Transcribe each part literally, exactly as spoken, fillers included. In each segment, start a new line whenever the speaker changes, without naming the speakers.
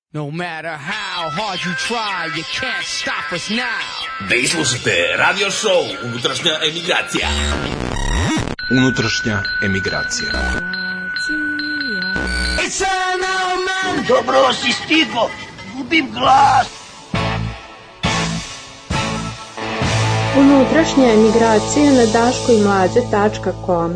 No matter how hard you try, you can't stop us now.
Vi slušate radio show Unutrašnja emigracija.
Unutrašnja emigracija.
Dobro si stigo, gubim glas.
Unutrašnja emigracija na daško i mlađe tačka com.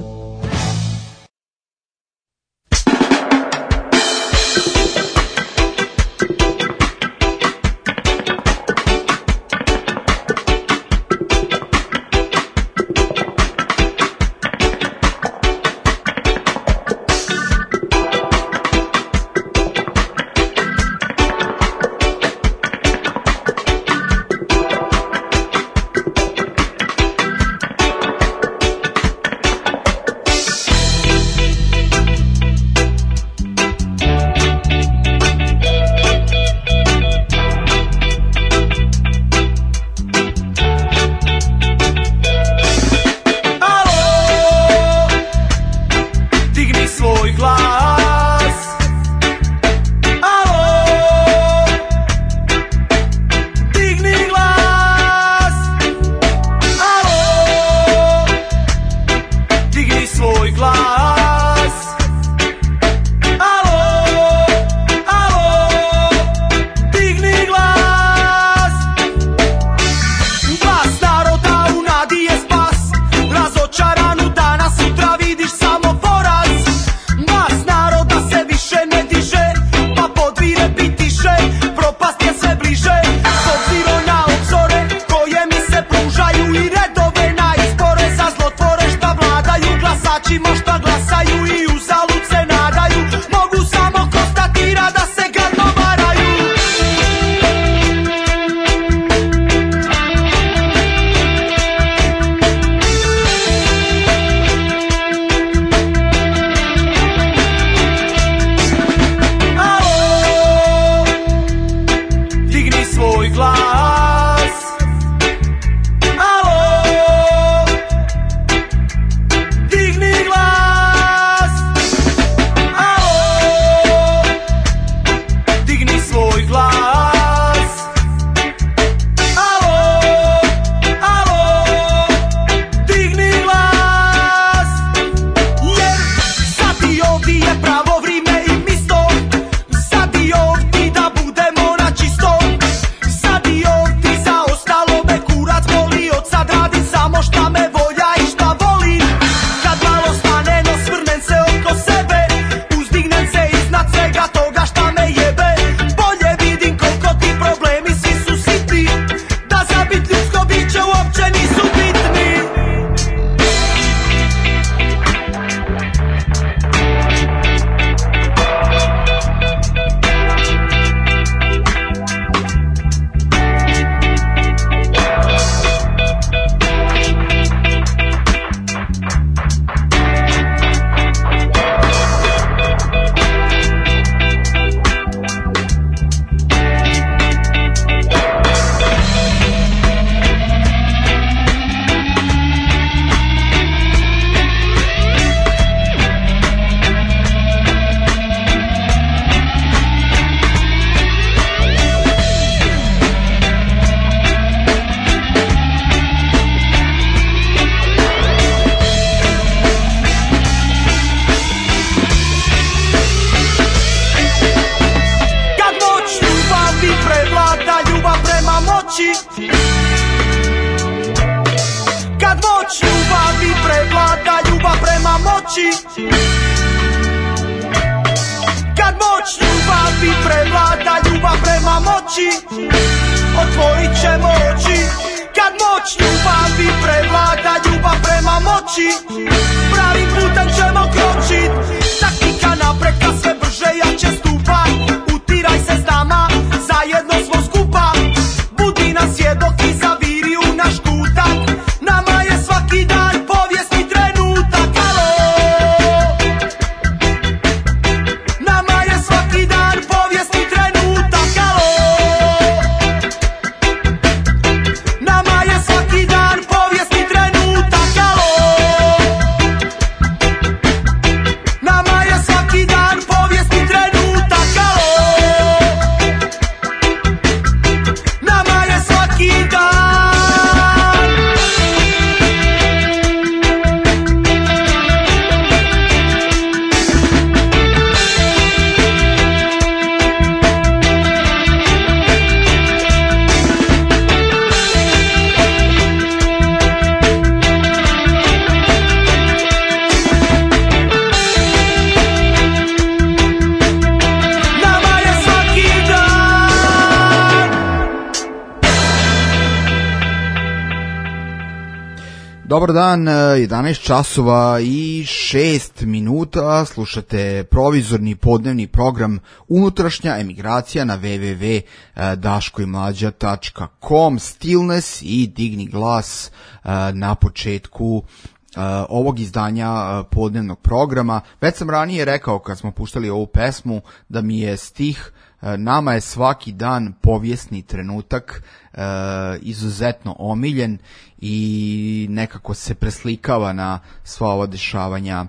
Dobar dan, jedanaest časova i šest minuta, slušate provizorni podnevni program Unutrašnja emigracija na w w w tačka daško i mlađa tačka com. Stillness i Digni glas na početku ovog izdanja podnevnog programa. Već sam ranije rekao kad smo puštali ovu pesmu da mi je stih "Nama je svaki dan povijesni trenutak" izuzetno omiljen i nekako se preslikava na sva ova dešavanja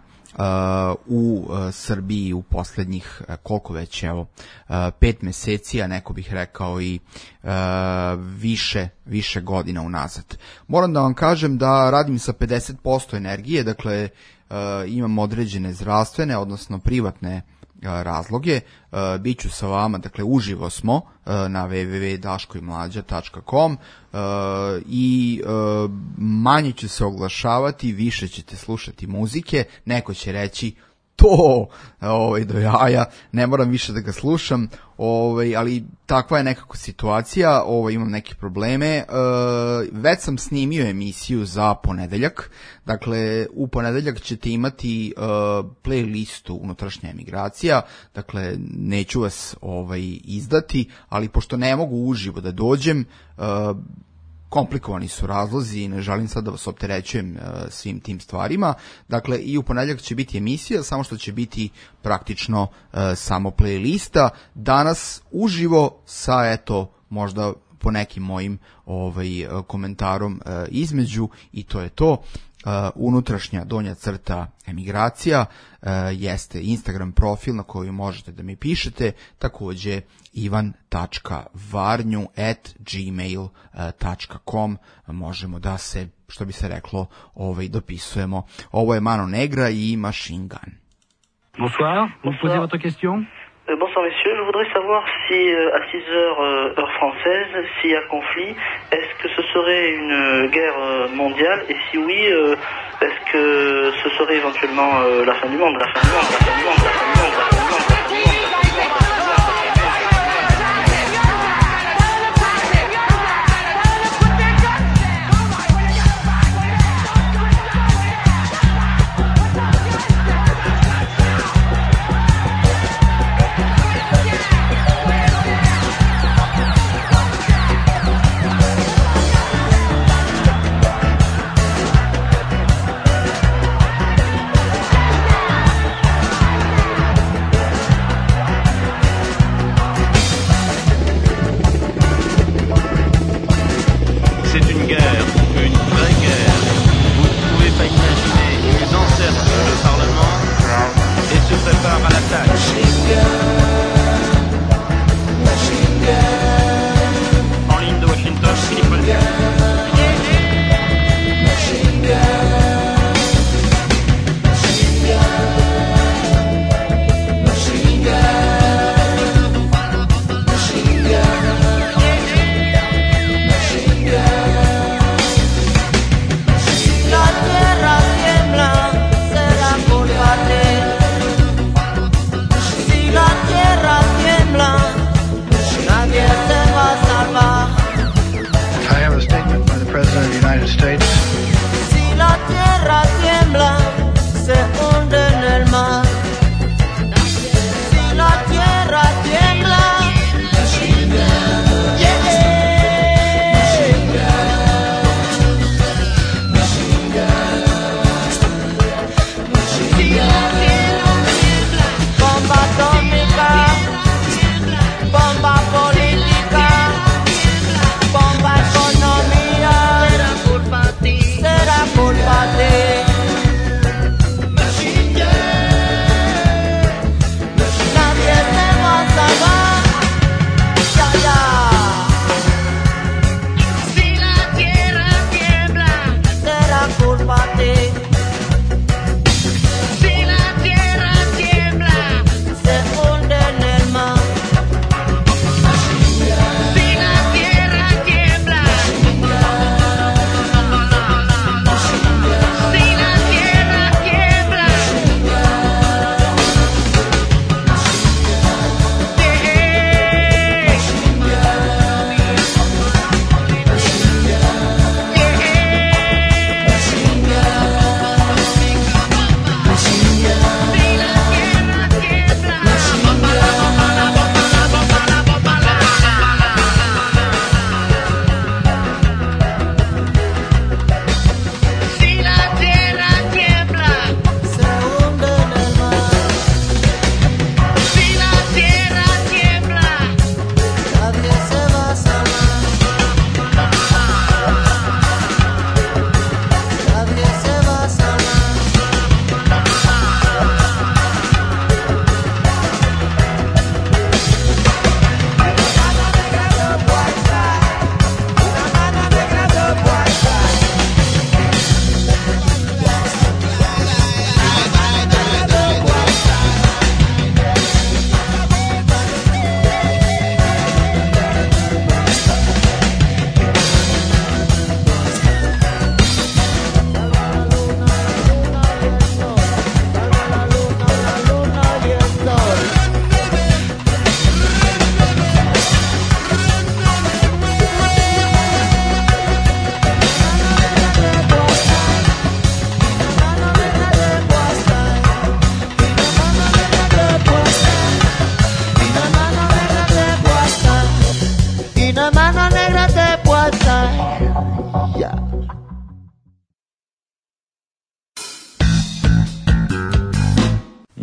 u Srbiji u poslednjih koliko već, evo, pet meseci, a neko bih rekao i više, više godina unazad. Moram da vam kažem da radim sa pedeset posto energije, dakle imam određene zdravstvene, odnosno privatne razloge. Biću sa vama, dakle uživo smo na w w w tačka daško i mlađa tačka com i manje ću se oglašavati, više ćete slušati muzike. Neko će reći to ovaj, do jaja, ne moram više da ga slušam, ovaj, ali takva je nekako situacija, ovaj, imam neke probleme. E, već sam snimio emisiju za ponedeljak, dakle u ponedeljak ćete imati e, playlistu Unutrašnja emigracija, dakle neću vas ovaj, izdati, ali pošto ne mogu uživo da dođem, e, komplikovani su razlozi i ne želim sad da vas opterećujem uh, svim tim stvarima. Dakle, i u ponedjeljak će biti emisija, samo što će biti praktično uh, samo playlista. Danas uživo sa, eto, možda po nekim mojim ovaj, komentarom uh, između, i to je to. Uh, unutrašnja donja crta emigracija uh, jeste Instagram profil na koji možete da mi pišete, takođe ivan tačka varnju at gmail tačka com, možemo da se, što bi se reklo, ovaj, dopisujemo. Ovo je Mano Negra i Machine Gun.
Bonsoir, vous posez votre question?
Euh, bonsoir messieurs, je voudrais savoir si euh, à six heures euh, heure française, s'il y a conflit, est-ce que ce serait une guerre euh, mondiale, et si oui, euh, est-ce que ce serait éventuellement euh, la fin du monde, la fin du monde, la fin du monde, la fin du monde, la fin du monde, la fin du monde, la fin du monde.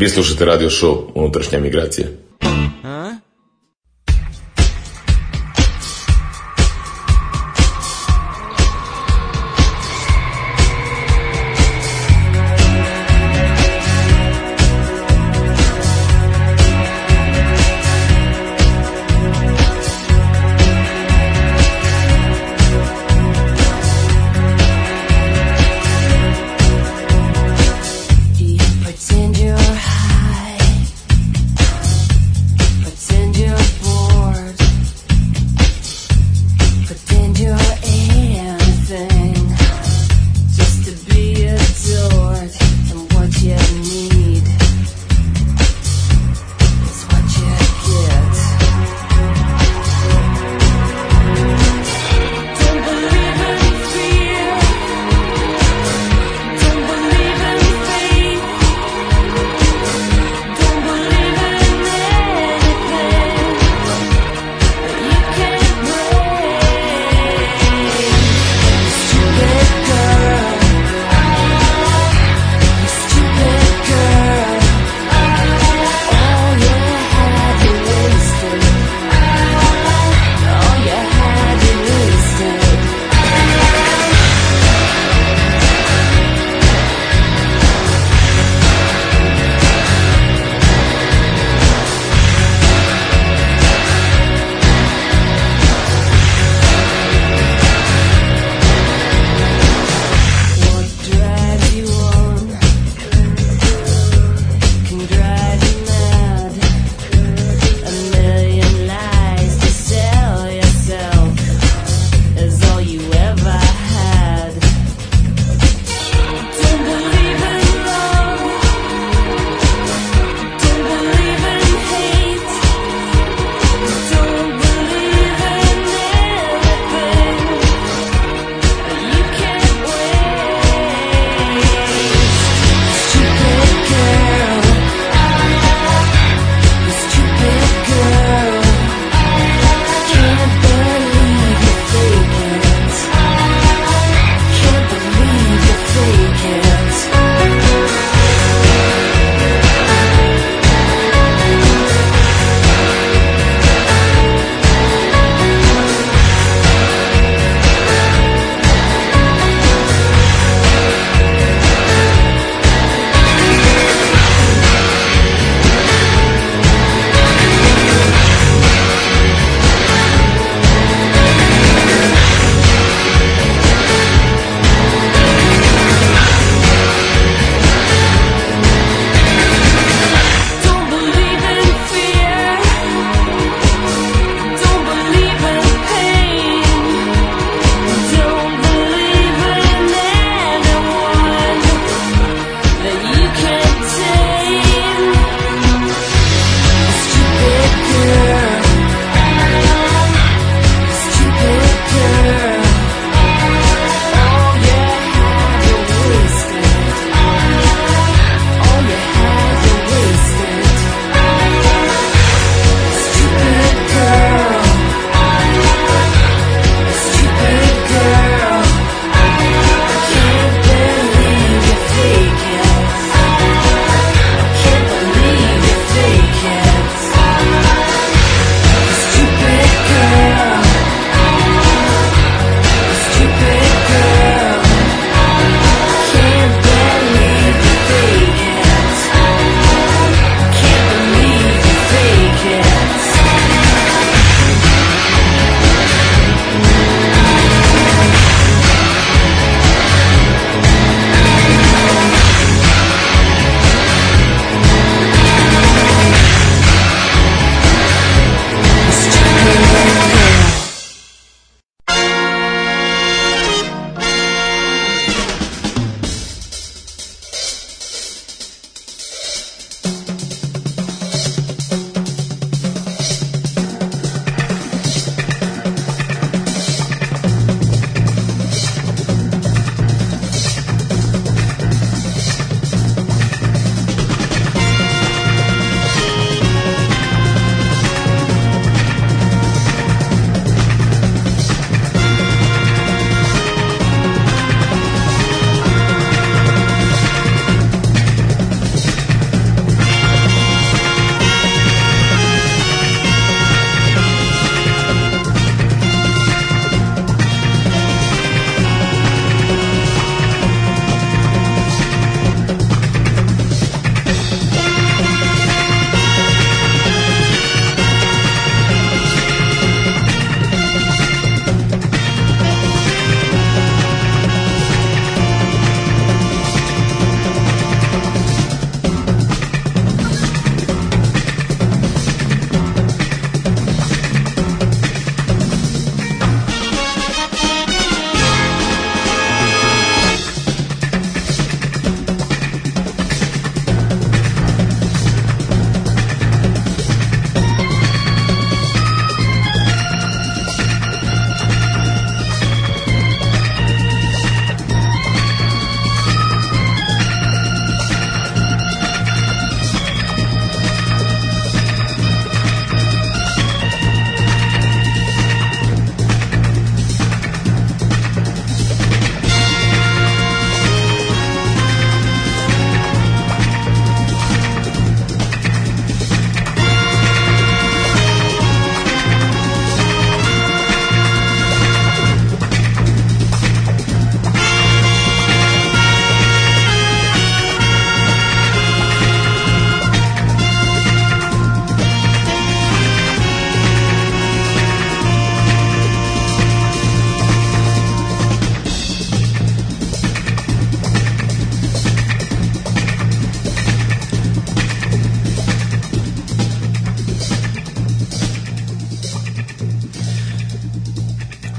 Vi slušate radio show Unutrašnja emigracija.
Pretend you're high, pretend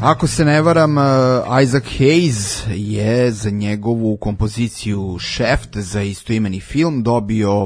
Ako se ne varam, Isaac Hayes je za njegovu kompoziciju Shaft za istoimeni film dobio uh,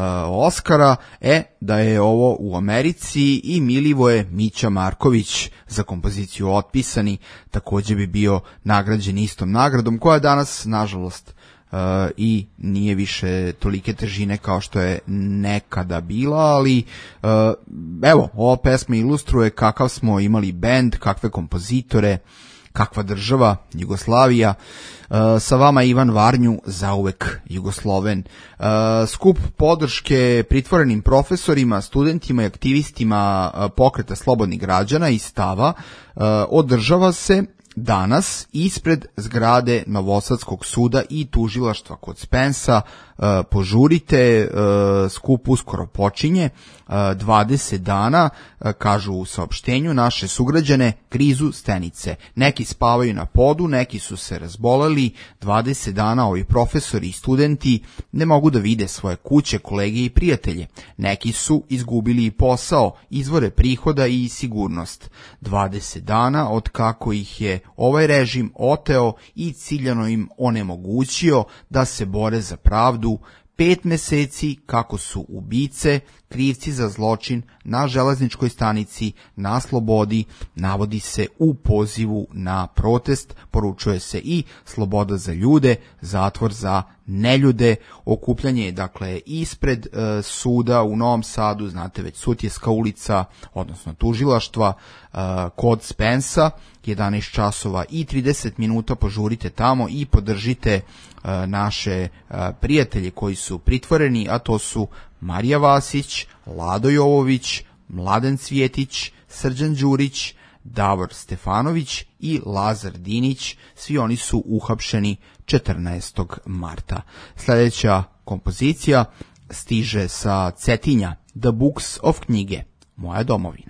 Oscara, e, da je ovo u Americi i Milivoje Mića Marković za kompoziciju Otpisani takođe bi bio nagrađen istom nagradom, koja danas, nažalost, uh, i nije više tolike težine kao što je nekada bila, ali uh, evo, ova pesma ilustruje kakav smo imali bend, kakve kompozitore, kakva država, Jugoslavija. Uh, sa vama Ivan Varnju, zauvek Jugosloven. Uh, skup podrške pritvorenim profesorima, studentima i aktivistima uh, pokreta slobodnih građana i stava uh, održava se danas ispred zgrade Novosadskog suda i tužilaštva kod Spensa. E, požurite, e, skup uskoro počinje, e, dvadeset dana, e, kažu u saopštenju, naše sugrađane grizu stenice. Neki spavaju na podu, neki su se razboleli, dvadeset dana ovi profesori i studenti ne mogu da vide svoje kuće, kolege i prijatelje. Neki su izgubili i posao, izvore prihoda i sigurnost. dvadeset dana od kako ih je ovaj režim oteo i ciljano im onemogućio da se bore za pravdu, pet meseci kako su ubice, krivci za zločin na železničkoj stanici na slobodi, navodi se u pozivu na protest, poručuje se i sloboda za ljude, zatvor za neljude, okupljanje je dakle ispred e, suda u Novom Sadu, znate već Sutjeska ulica, odnosno tužilaštva, e, kod Spensa, jedanaest časova i trideset minuta, požurite tamo i podržite e, naše e, prijatelje koji su pritvoreni, a to su Marija Vasić, Lado Jovović, Mladen Cvjetić, Srđan Đurić, Davor Stefanović i Lazar Dinić. Svi oni su uhapšeni četrnaestog marta. Sljedeća kompozicija stiže sa Cetinja, The Books of knjige, Moja domovina.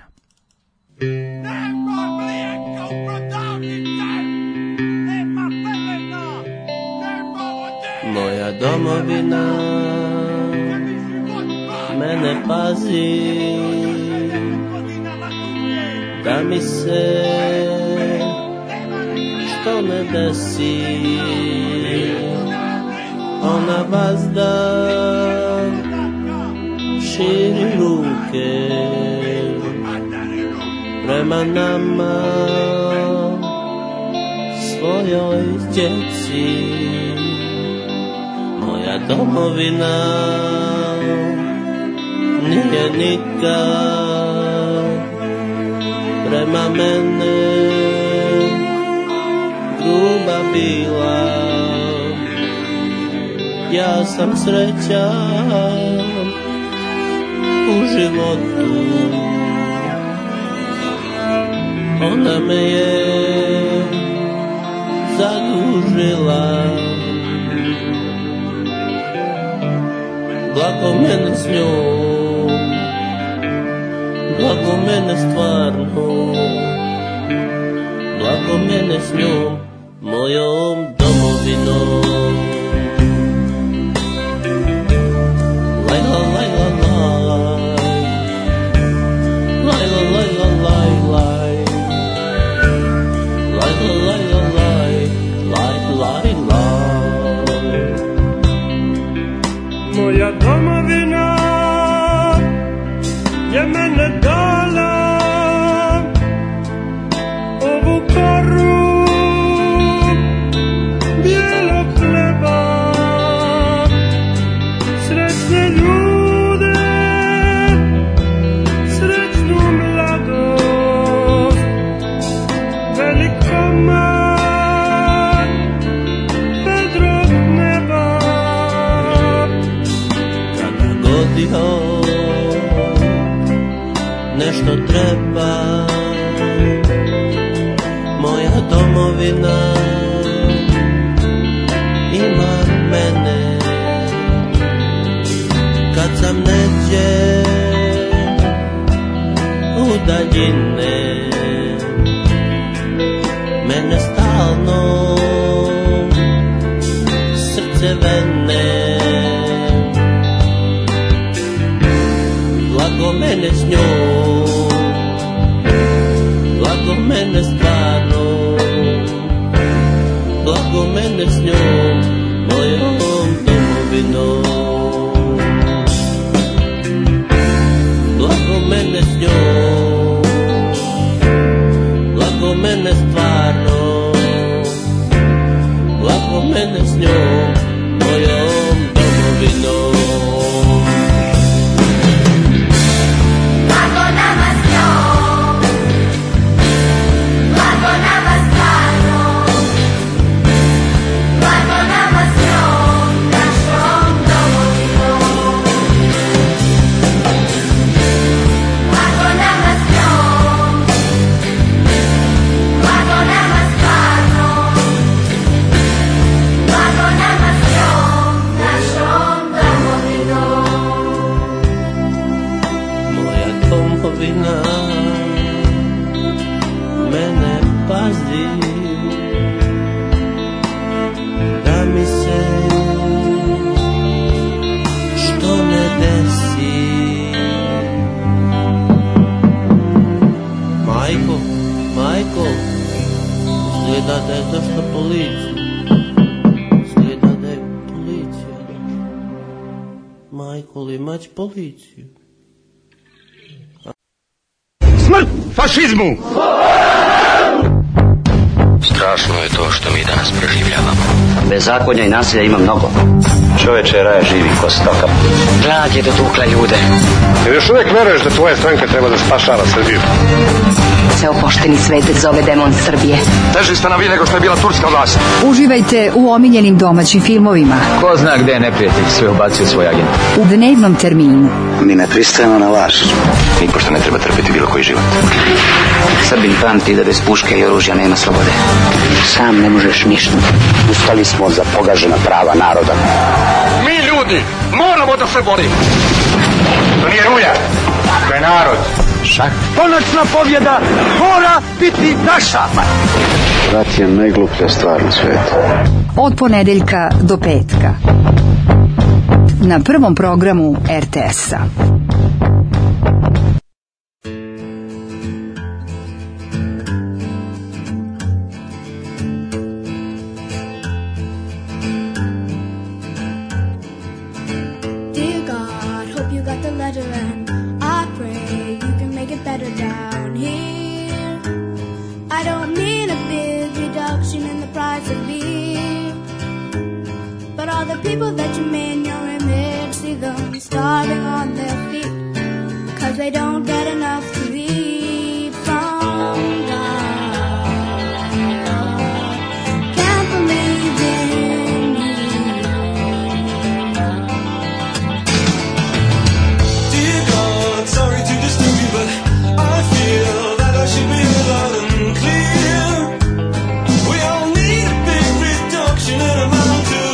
Moja domovina mene pazi, da mi se što ne desi. Ona vazda širi ruke prema nama, svojoj djeci. Moja domovina nije nikad prema mene gruba bila. Ja sam srećan u životu, ona me je zadužila. Blago mene s njom, blago mene stvarno, blago mene s njom, mojom domovinom. Lajla, lajla, laj, lajla, lajla, laj, laj, lajla, lajla, laj, laj, laj, laj.
Moja domovina je mene dala ovu koru bijelog hleba, srećne ljude, srećnu mladost, velik komad vedrog neba.
Kada god nešto treba, moja domovina ima mene. Kad sam neđe u daljine, mene stalno srce vene. Blago mene s njom, blago mene stvarno, mene s njom, mojom domovinom. Blago mene s njom, blago mene stvarno, blago mene s njom, mojom domovinom.
Blago nama s njom, blago nama stvarno, blago nama s njom, našom domovinom. Blago nama s njom, blago nama stvarno, blago nama s njom, našom domovinom.
Moja domovina mene pazi, da mi se što ne desi. Majko, majko, izgleda da je došla policija. Izgleda da je policija došla. Majko, li imać policiju?
Smrt fašizmu!
Strašno je to što mi danas preživljavamo.
Bezakonja i nasilja ima mnogo. Čoveče, raja živi ko stoka.
Glad je dotukla ljude.
Jer još uvijek veruješ da tvoja stranka treba da spašava Srbiju?
Se opošteni svetec zove demon Srbije.
Teži ste na vi nego što je bila turska vlast.
Uživajte u omiljenim domaćim filmovima.
Ko zna gde je neprijatelj, sve ubacio svoj agent.
U dnevnom terminu.
Mi ne pristajemo na laž.
Nipošto ne treba trpiti bilo koji život.
Srbin pamti da bez puške i oružja nema slobode. Sam ne možeš ništa. Ustali smo za pogažena prava naroda.
Mi ljudi moramo da se borimo.
To nije Ruja, to je narod.
Šah.
Konačna pobjeda mora biti naša.
Rat je najgluplja stvar na svijetu.
Od ponedeljka do petka. Na prvom programu er te es-a.
People that you made in your image, see them starving on their feet, cause they don't get enough to eat from God. Can't believe in you.
Dear God, sorry to disturb you, but I feel that I should be loud and clear. We all need a big reduction in amount of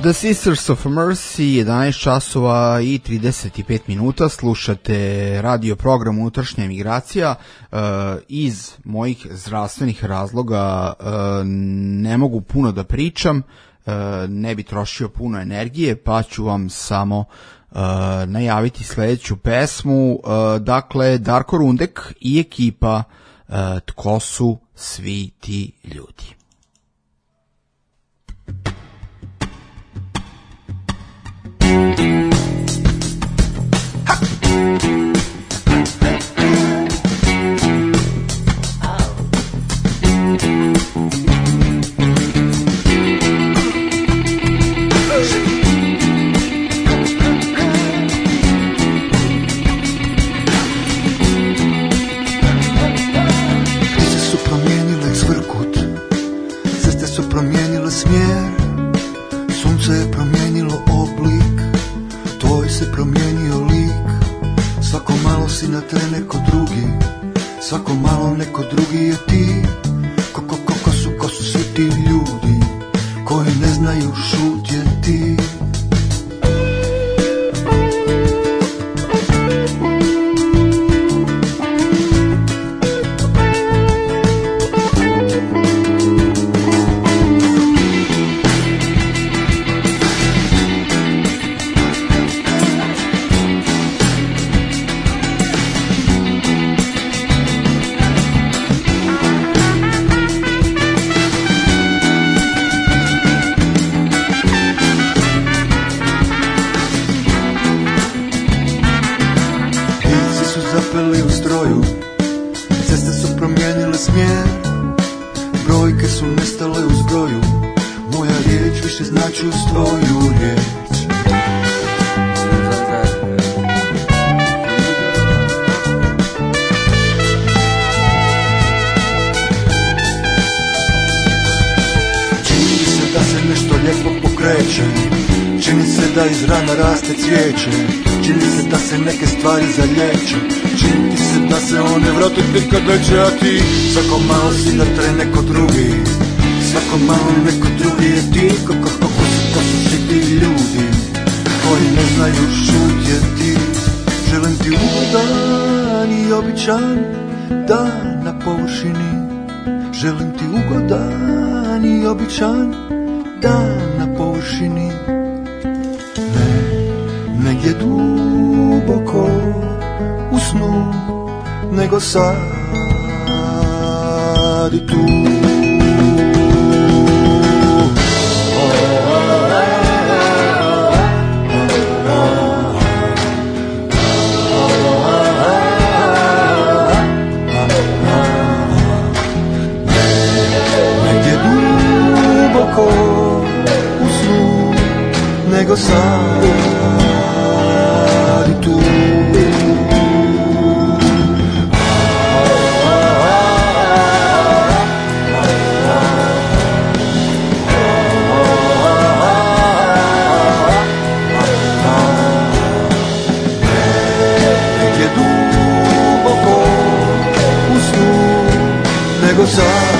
The Sisters of Mercy, jedanaest časova i trideset pet minuta, slušate radio program Unutrašnja emigracija. Uh, iz mojih zdravstvenih razloga uh, ne mogu puno da pričam, uh, ne bi trošio puno energije, pa ću vam samo uh, najaviti sledeću pesmu. Uh, dakle, Darko Rundek i ekipa uh, Tko su svi ti ljudi.
Smjer, sunce je promijenilo oblik, tvoj se promijenio lik. Svako malo si na te neko drugi, svako malo neko drugi je ti. Ko, ko, ko, ko su, ko su svi ti ljudi koji ne znaju šutjeti. Čini se da se neke stvari zaliječe, čini ti se da se one vrate tek kad leće, a ti svako malo si na tren neko drugi, svako malo neko drugi je ti. Kako, kako su, ko su svi ti ljudi koji ne znaju šutjeti. Želim ti ugodan i običan dan na površini, želim ti ugodan i običan dan na površini. Negdje duboko u snu, nego sad i tu. Negdje duboko u snu, nego sad i tu. Negdje duboko u snu, nego sad.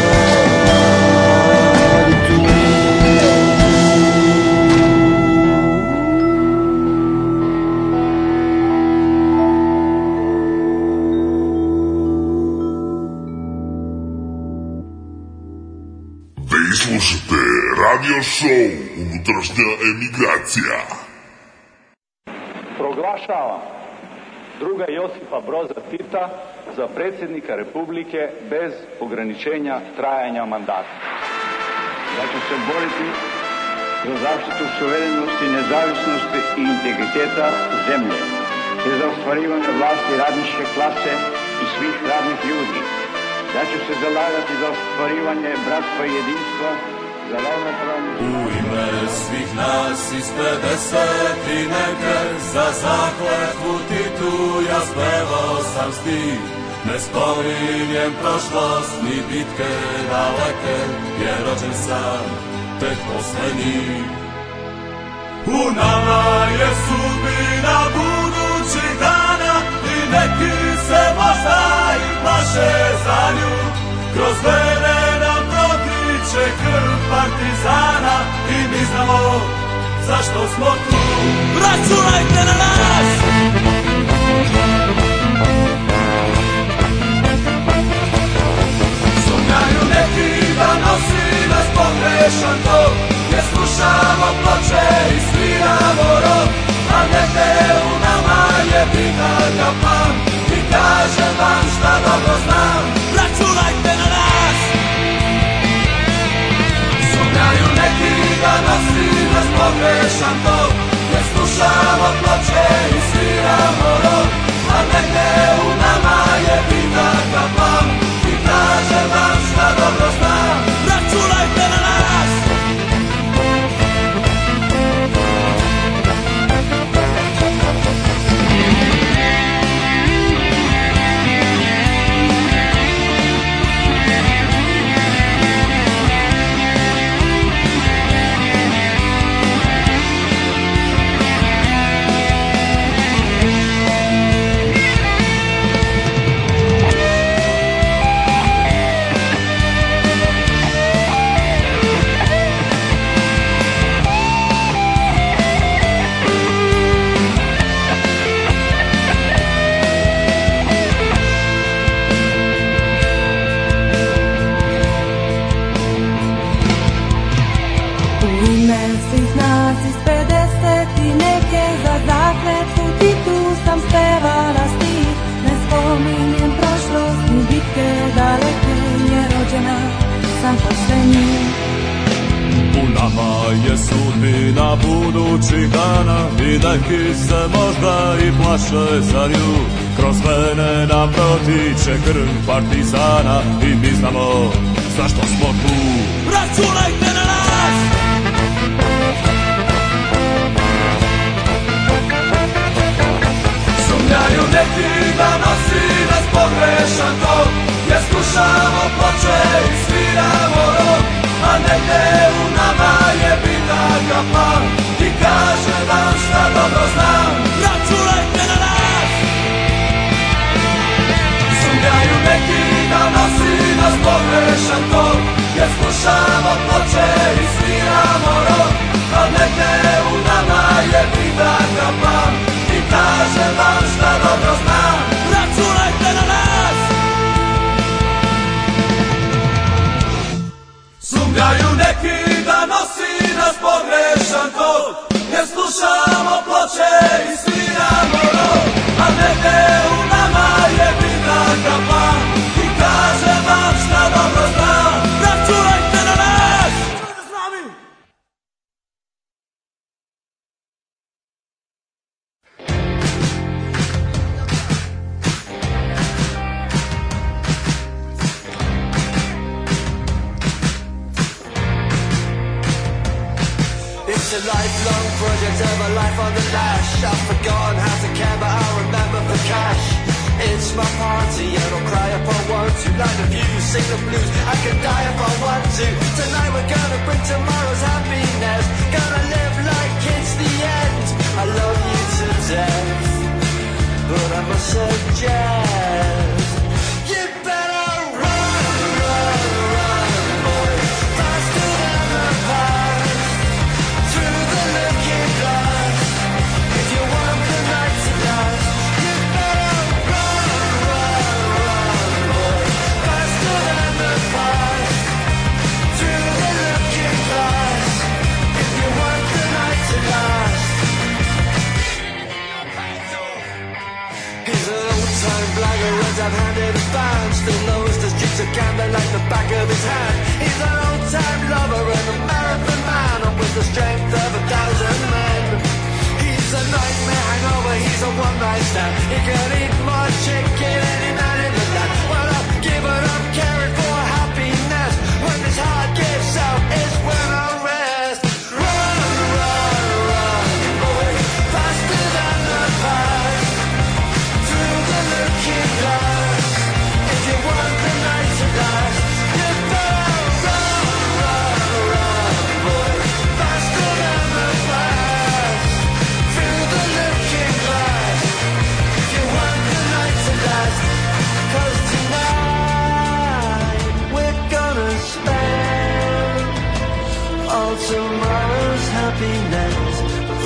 Slušate radio show Unutrašnja emigracija.
Proglašavam druga Josipa Broza Tita za predsjednika Republike bez ograničenja trajanja mandata. Ja ću se boriti za zaštitu suverenosti, nezavisnosti i integriteta zemlje, te za ostvarivanje vlasti radničke klase i svih radnih ljudi. Ja ću se zalagati za ostvarivanje bratstva i jedinstva, za ravnopravnu...
U ime svih nas iz pedeset i neke, za zakletvu Titu ja spevao sam stih. Ne spominjem prošlost ni bitke daleke, jer rođen sam tek poslednji. U nama je sudbina budućih dana i neki se možda i plaše za nju. Kroz vene nam protiče krv partizana i mi znamo zašto smo tu.
Računajte na nas!
Sumnjaju neki da nosi nas pogrešan tok, jer slušamo ploče i sviramo rock, a negde u nama je bitan plan i kažem vam šta dobro znam.
Računajte na nas!
Sumnjaju neki da nosi nas pogrešan tok, jer slušamo ploče i sviramo rock, a negde u nama je bitan plan i kažem vam šta dobro znam.
Računajte na nas!
U nama je sudbina budućih dana i neki se možda i plaše za nju. Kroz vene nam protiče krv partizana i mi znamo zašto smo tu.
Računajte na nas!
Sumnjaju neki da nosi nas pogrešan tok, jer slušamo ploče i sviramo rock, a negde u nama je bitan plan i kaže vam šta dobro znam.
Računajte na nas!
Sumnjaju neki da nosi nas pogrešan tok, jer slušamo ploče i sviramo rock, a negde u nama je bitan plan i kaže vam šta dobro znam.
Računajte na nas!
Sumnjaju neki da nosi nas pogrešan tok, jer slušamo ploče i sviramo rock, a negde u nama je bitan plan i kaže vam šta dobro znam.
Računajte na nas!
It's a lifelong project of a life on the lash. I've forgotten how to care, but I remember the cash. It's my party and I'll cry if I want to. Light the views, sing the blues, I can die if I want to. Tonight we're gonna bring tomorrow's happiness. Gonna live like it's the end. I love you to death, but I must suggest you better run, run, run, boy, faster than the past. Through the looking glass, if you want the night to last, you better run, run, run, boy, faster than the past. Through the looking glass, if you want the night to last. He's an old-time blagger, runs out-handed and bound, still knows the streets of Camden like the back of his hand. He's an old-time lover and a marathon man, and with the strength of a thousand men. He's a nightmare hangover, he's a one-night stand. He can eat more chicken any man in the land. Well, I've given up caring for happiness. When this heart gives out is when I rest. Run, run, run, boy, faster than the past. Through the looking glass, if you want the night to last, you better run, run, run, boy, faster than the past. Through the looking glass, if you want the night to last. 'Cause tonight we're gonna spend all tomorrow's happiness.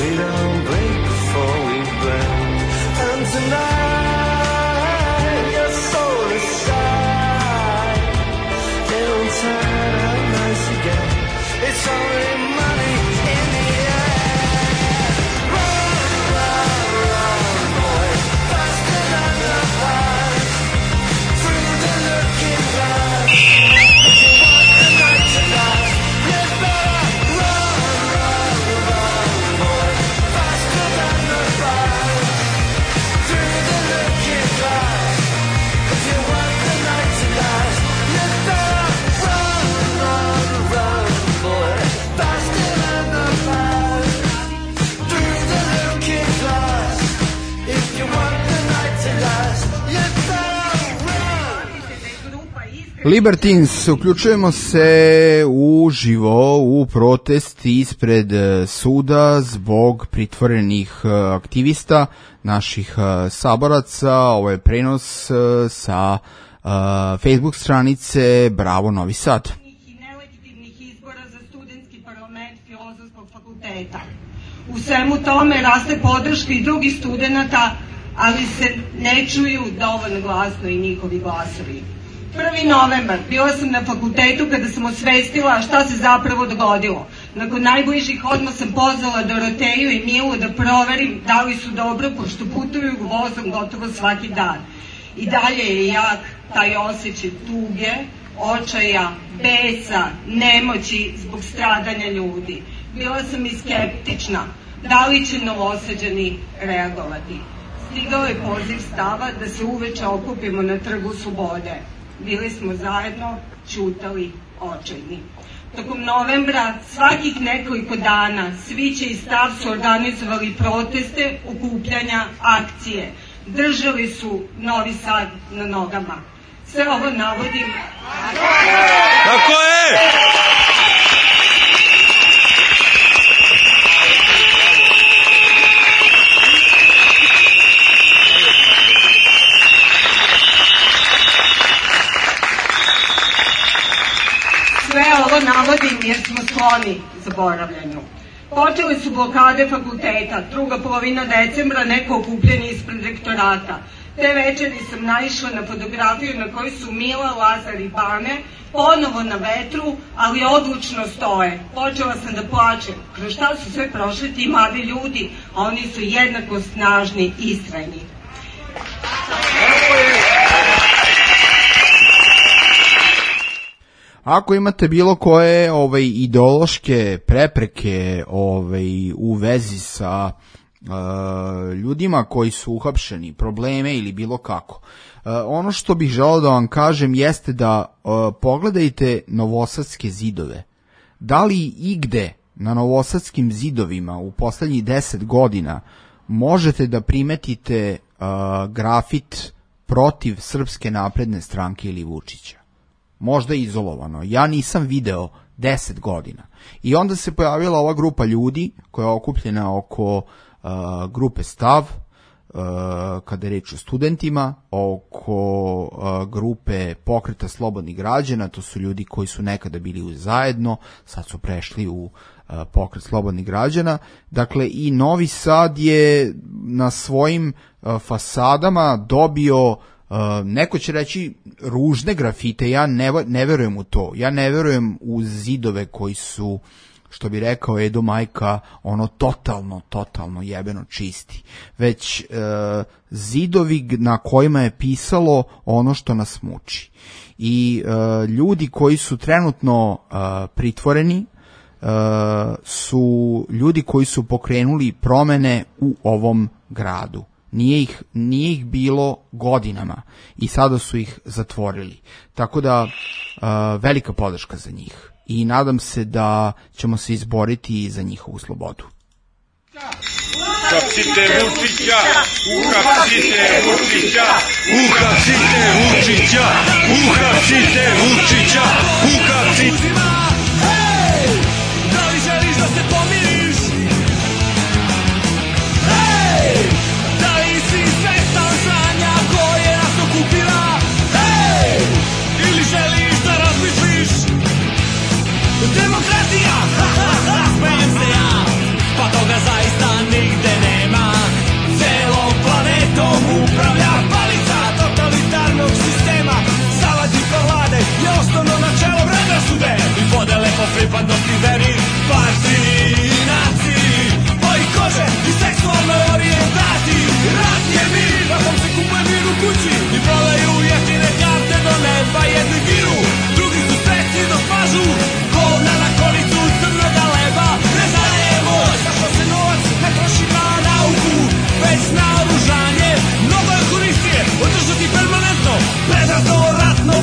we don't break before we bend. And tonight your soul is shine. It'll turn out nice again. It's only money in the air. Run, run, run, boy, faster than the flash. Through the looking glass. If you want the night to last, you better run, run, run, boy, faster than the flash. Through the looking glass. If you want the night to last, you better run, run, run, boy, faster than the flash. Through the looking glass. If you want the night to last, you better run.
Libertines, uključujemo se uživo u protest ispred e, suda zbog pritvorenih e, aktivista, naših e, saboraca. Ovo je prenos e, sa e, Facebook stranice Bravo Novi Sad.
U svemu tome raste podrška i drugih studenta, ali se ne čuju dovoljno glasno i njihovi glasovi. prvi novembar, bila sam na fakultetu kada sam osvestila šta se zapravo dogodilo. Nakon najbližih odmah sam pozvala Doroteju i Milu da proverim da li su dobro, pošto putuju vozom gotovo svaki dan. I dalje je jak taj osjećaj tuge, očaja, besa, nemoći zbog stradanja ljudi. Bila sam i skeptična, da li će Novosađani reagovati. Stigao je poziv stava da se uveče okupimo na Trgu Slobode. Bili smo zajedno, ćutali, očajni. Tokom novembra, svakih nekoliko dana, Sviće i Stav su organizovali proteste, okupljanja, akcije. Držali su Novi Sad na nogama. Sve ovo navodim...
Tako je!
Sve ovo navodim jer smo skloni zaboravljanju. Počele su blokade fakulteta, druga polovina decembra neko okupljanje ispred rektorata. Te večeri sam naišla na fotografiju na kojoj su Mila, Lazar i Bane ponovo na vetru, ali odlučno stoje. Počela sam da plačem. Kroz šta su sve prošli ti mladi ljudi, a oni su jednako snažni i istrajni.
Ako imate bilo koje ovaj ideološke prepreke ovaj u vezi sa uh, ljudima koji su uhapšeni, probleme ili bilo kako, uh, ono što bih želeo da vam kažem jeste da uh, pogledajte novosadske zidove. Da li igde na novosadskim zidovima u poslednjih deset godina možete da primetite uh, grafit protiv Srpske napredne stranke ili Vučića? Možda izolovano. Ja nisam video deset godina. I onda se pojavila ova grupa ljudi koja je okupljena oko uh, grupe Stav, uh, kada je reč o studentima, oko uh, grupe Pokreta slobodnih građana, to su ljudi koji su nekada bili zajedno, sad su prešli u uh, Pokret slobodnih građana. Dakle, i Novi Sad je na svojim uh, fasadama dobio Uh, neko će reći ružne grafite, ja ne, ne verujem u to. Ja ne verujem u zidove koji su, što bi rekao Edo Majka, ono totalno, totalno jebeno čisti. Već uh, zidovi na kojima je pisalo ono što nas muči. I uh, ljudi koji su trenutno uh, pritvoreni uh, su ljudi koji su pokrenuli promene u ovom gradu. Nije ih, nije ih bilo godinama i sada su ih zatvorili. Tako da uh, velika podrška za njih i nadam se da ćemo se izboriti za njihovu slobodu.
Uhapsite Vučića, uhapsite Vučića,
uhapsite Vučića, uhapsite Vučića, uhapsite. Hej, da li želiš da se pomiriš? Hej, da li si svestan znanja koje nas okupira? Hej, ili želiš da razmisliš? Demokratija, ha ha ha, smejem se ja, pa toga zaista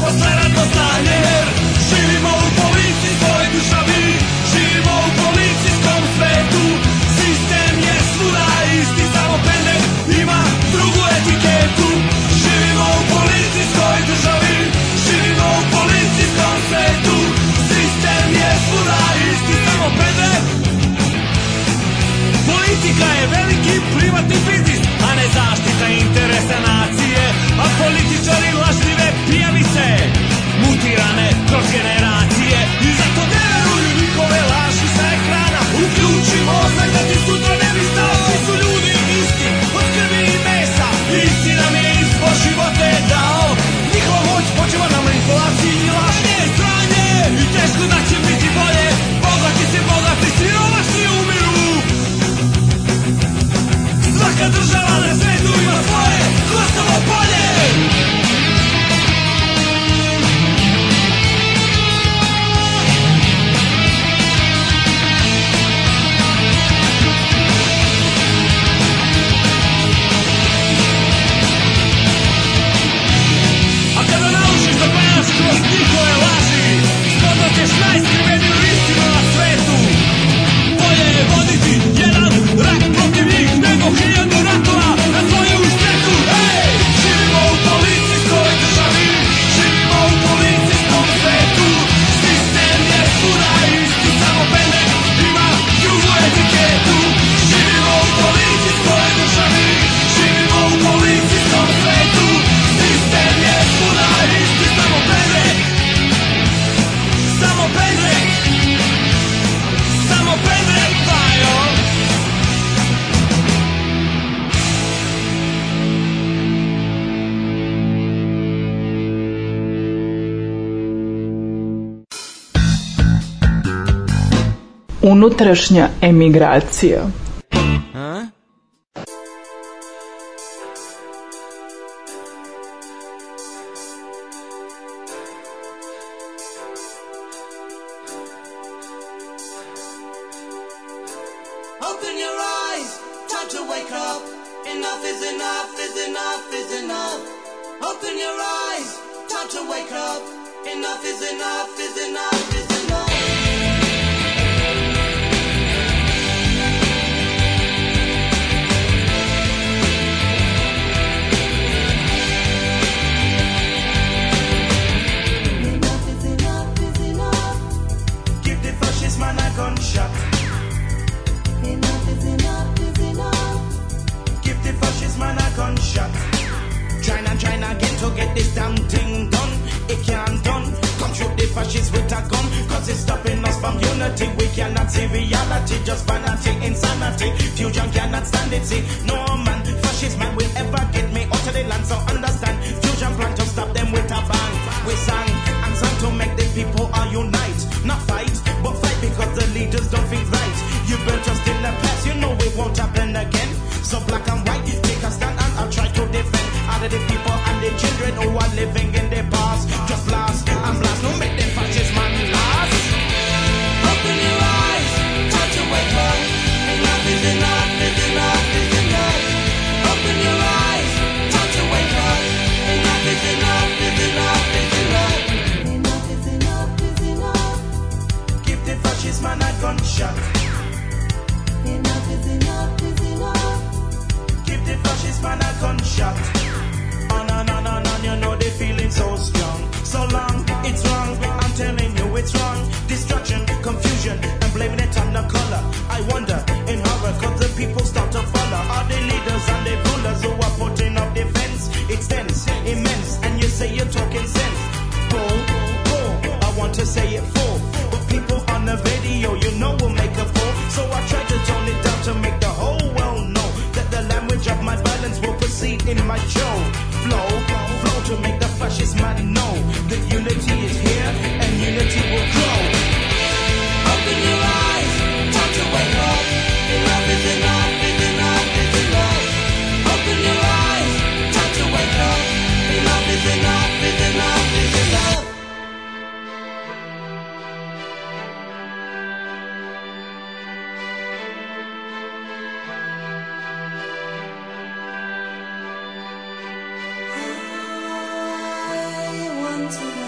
posleradno stanje, jer živimo u policijskoj državi, živimo u policijskom svetu. Sistem je svuda isti, samo pendek ima drugu etiketu. Živimo u policijskoj državi, živimo u policijskom svetu. Sistem je svuda isti, samo pendek. Politika je veliki privatni biznis, a ne zaštita interesa nacije. A političari lažljive pijavice, mutirane kroz generacije. I zato ne veruju njihove laži sa ekrana. Uključi mozak da ti sutra ne bi stao. Svi su ljudi isti, od krvi i mesa. Isti nam je izbor živote dao. Njihova moć počeva na manipulaciji i laži. Je stranje i teško da će biti bolje. Bogati se bogati, siromašni umiru. Svaka država na svetu ima svoje Kosovo polje. A kada naučiš da gledaš kroz njihove laži, onda ćeš najskriveniju istinu na svetu. Bolje je voditi jedan rat protiv njih nego hiljadu ratova na svoju štetu. Ej! Živimo u policijskoj državi, živimo u policijskom svetu. Sistem je svuda isti, samo pendek ima drugu etiketu. Živimo u policijskoj državi, živimo u policijskom svetu. Sistem je svuda isti, samo pendek, samo pendek, samo pendek, bajo.
Unutrašnja emigracija.
Open your eyes, time to wake up. Enough is enough, is enough, is enough. Open your eyes, time to wake up. Enough is enough, is enough, is enough. Enough is enough, is enough. Give the fascist man a gunshot. Enough is enough, is enough. Give the fascist man a gunshot. Trying and trying again to get this damn thing done. It can't done. Come shoot the fascists with a gun, cause it's stopping us from unity. We cannot see reality, just vanity, insanity. Fusion cannot stand it, see. No man, fascist man will ever get me out of the land, so understand. Fusion plan to stop them with a bang. We sang and sang to make the people all unite. Not fight, but fight because the leaders don't think right. You built us in the past, you know it won't happen again. So black and white, take a stand and I'll try to defend all of the people and the children who are living in the past. Just blast and blast, no make them fascist man last. Open your eyes, time to wake up. Enough is enough, is enough, is enough. Open your eyes, time to wake up. Enough is enough, is enough, is enough. Enough is enough, is enough. Give the fascist man a gunshot. Enough is enough, is enough. Give the fascist man a gunshot. On and on and on, you know they feeling so strong. So long, it's wrong, I'm telling you it's wrong. Destruction, confusion, and blaming it on the color. I wonder, in horror, cause the people start to follow. Are the leaders and the rulers who are putting up defense? It's dense, immense, and you say you're talking sense. Bull, bull, I want to say it full. But people on the radio, you know will make a fool. So I try to tone it down to make the whole world know that the language of my violence will proceed in my show. Flow, flow to make the fascist man know that unity is here and unity will grow. Open your eyes, time to wake up. Enough is enough, is enough, is enough. Open your eyes, time to wake up. Enough is enough, is enough, is enough. I want to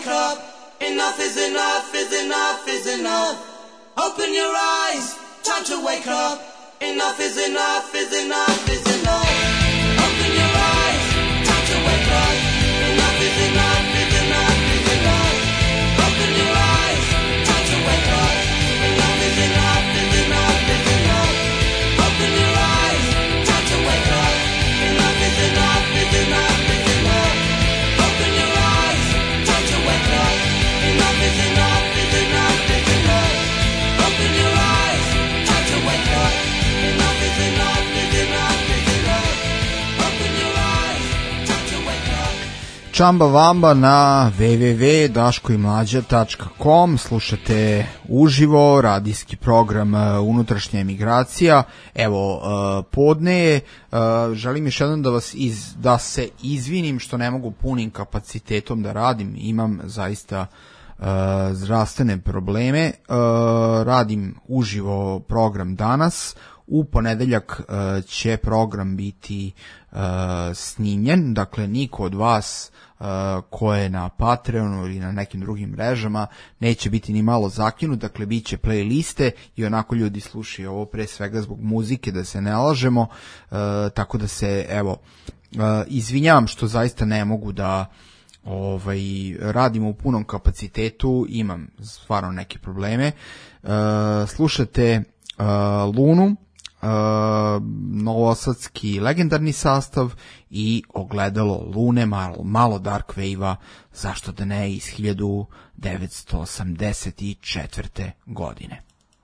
up. Enough is enough, is enough, is enough. Open your eyes, time to wake up. Enough is enough, is enough, is enough. Open your eyes, time to wake up. Enough is enough, is enough, is enough. Open your eyes, time to wake up. Enough is enough, is enough, is enough. Open your eyes, time to wake up. Enough is enough, is enough, is enough. Open your eyes, time to wake up. Enough is enough, is enough, is enough. Open your eyes, time to wake up. Enough is enough, is enough, is enough. Open your eyes, time to wake up.
Čamba Vamba na w w w tačka daško i mlađa tačka com. Slušate uživo radijski program Unutrašnja emigracija. Evo, podne je. Želim još jednom da vas iz, da se izvinim što ne mogu punim kapacitetom da radim. Imam zaista Uh, zdravstvene probleme. Uh, radim uživo program danas. U ponedeljak uh, će program biti uh, snimljen, dakle niko od vas uh, ko je na Patreonu ili na nekim drugim mrežama neće biti ni malo zakinut, dakle bit će playliste i onako ljudi slušaju ovo pre svega zbog muzike, da se ne lažemo, uh, tako da se evo uh, izvinjavam što zaista ne mogu da ovaj, radimo u punom kapacitetu, imam stvarno neke probleme. Uh, slušate uh, Lunu, uh, novosadski legendarni sastav i Ogledalo Lune, malo, malo Dark Wave-a, zašto da ne, iz hiljadu devetsto osamdeset četvrte. godine.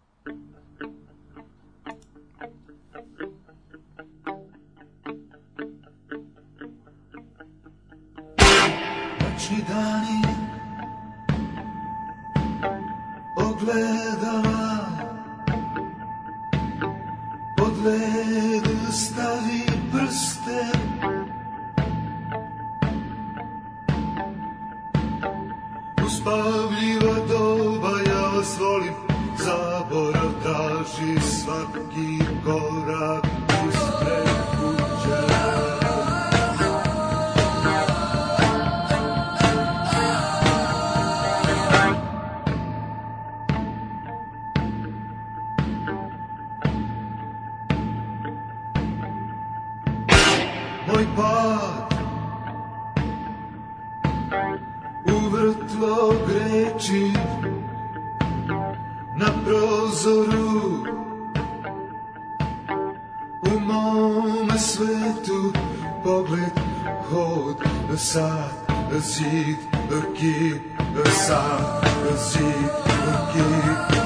Noćni dani, ogledala, pod led stavi prste. Uspavljiva doba, ja vas volim, zaborav traži svaki korak ispred kuće. Moj pad u vrtlo greči na prozoru, u mome svetu pogled, hod, sat, zid, kip, sat, zid, kip.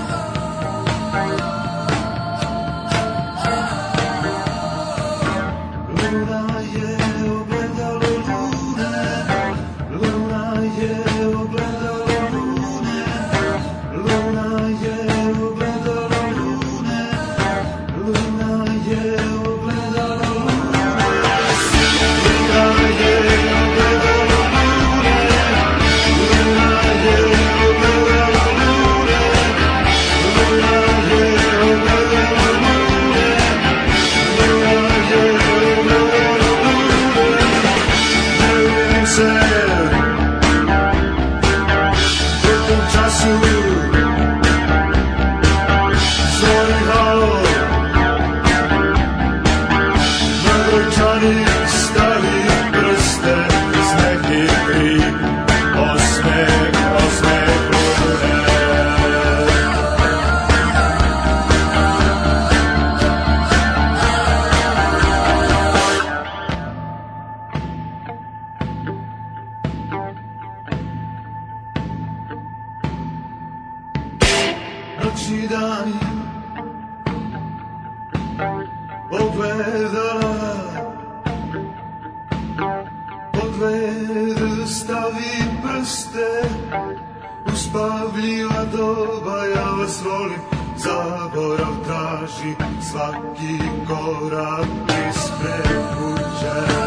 Noćni dani, ogledala, pod led stavi prste. Uspavljiva doba, ja vas volim, zaborav traži svaki korak ispred kuće.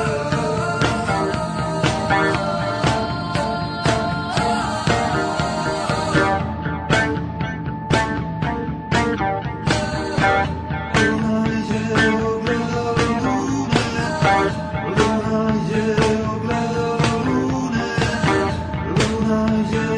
Luna je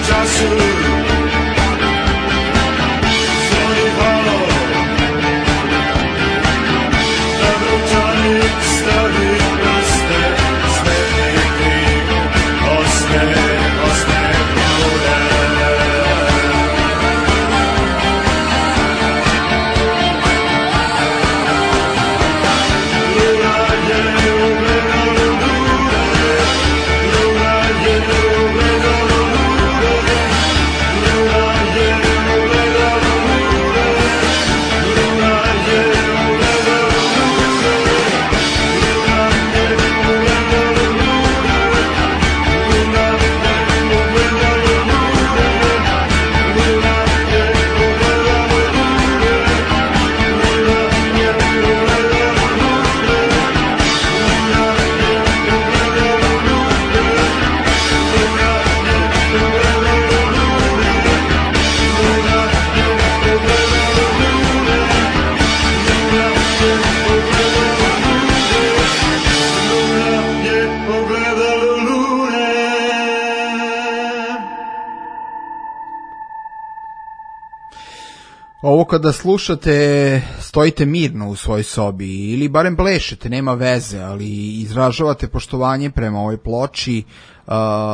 času zvoni valo, da bručanik stavi prste, smetni kriv, osne, osne ljude.
Ovo kada slušate, stojite mirno u svojoj sobi ili barem plešete, nema veze, ali izražavate poštovanje prema ovoj ploči. Uh,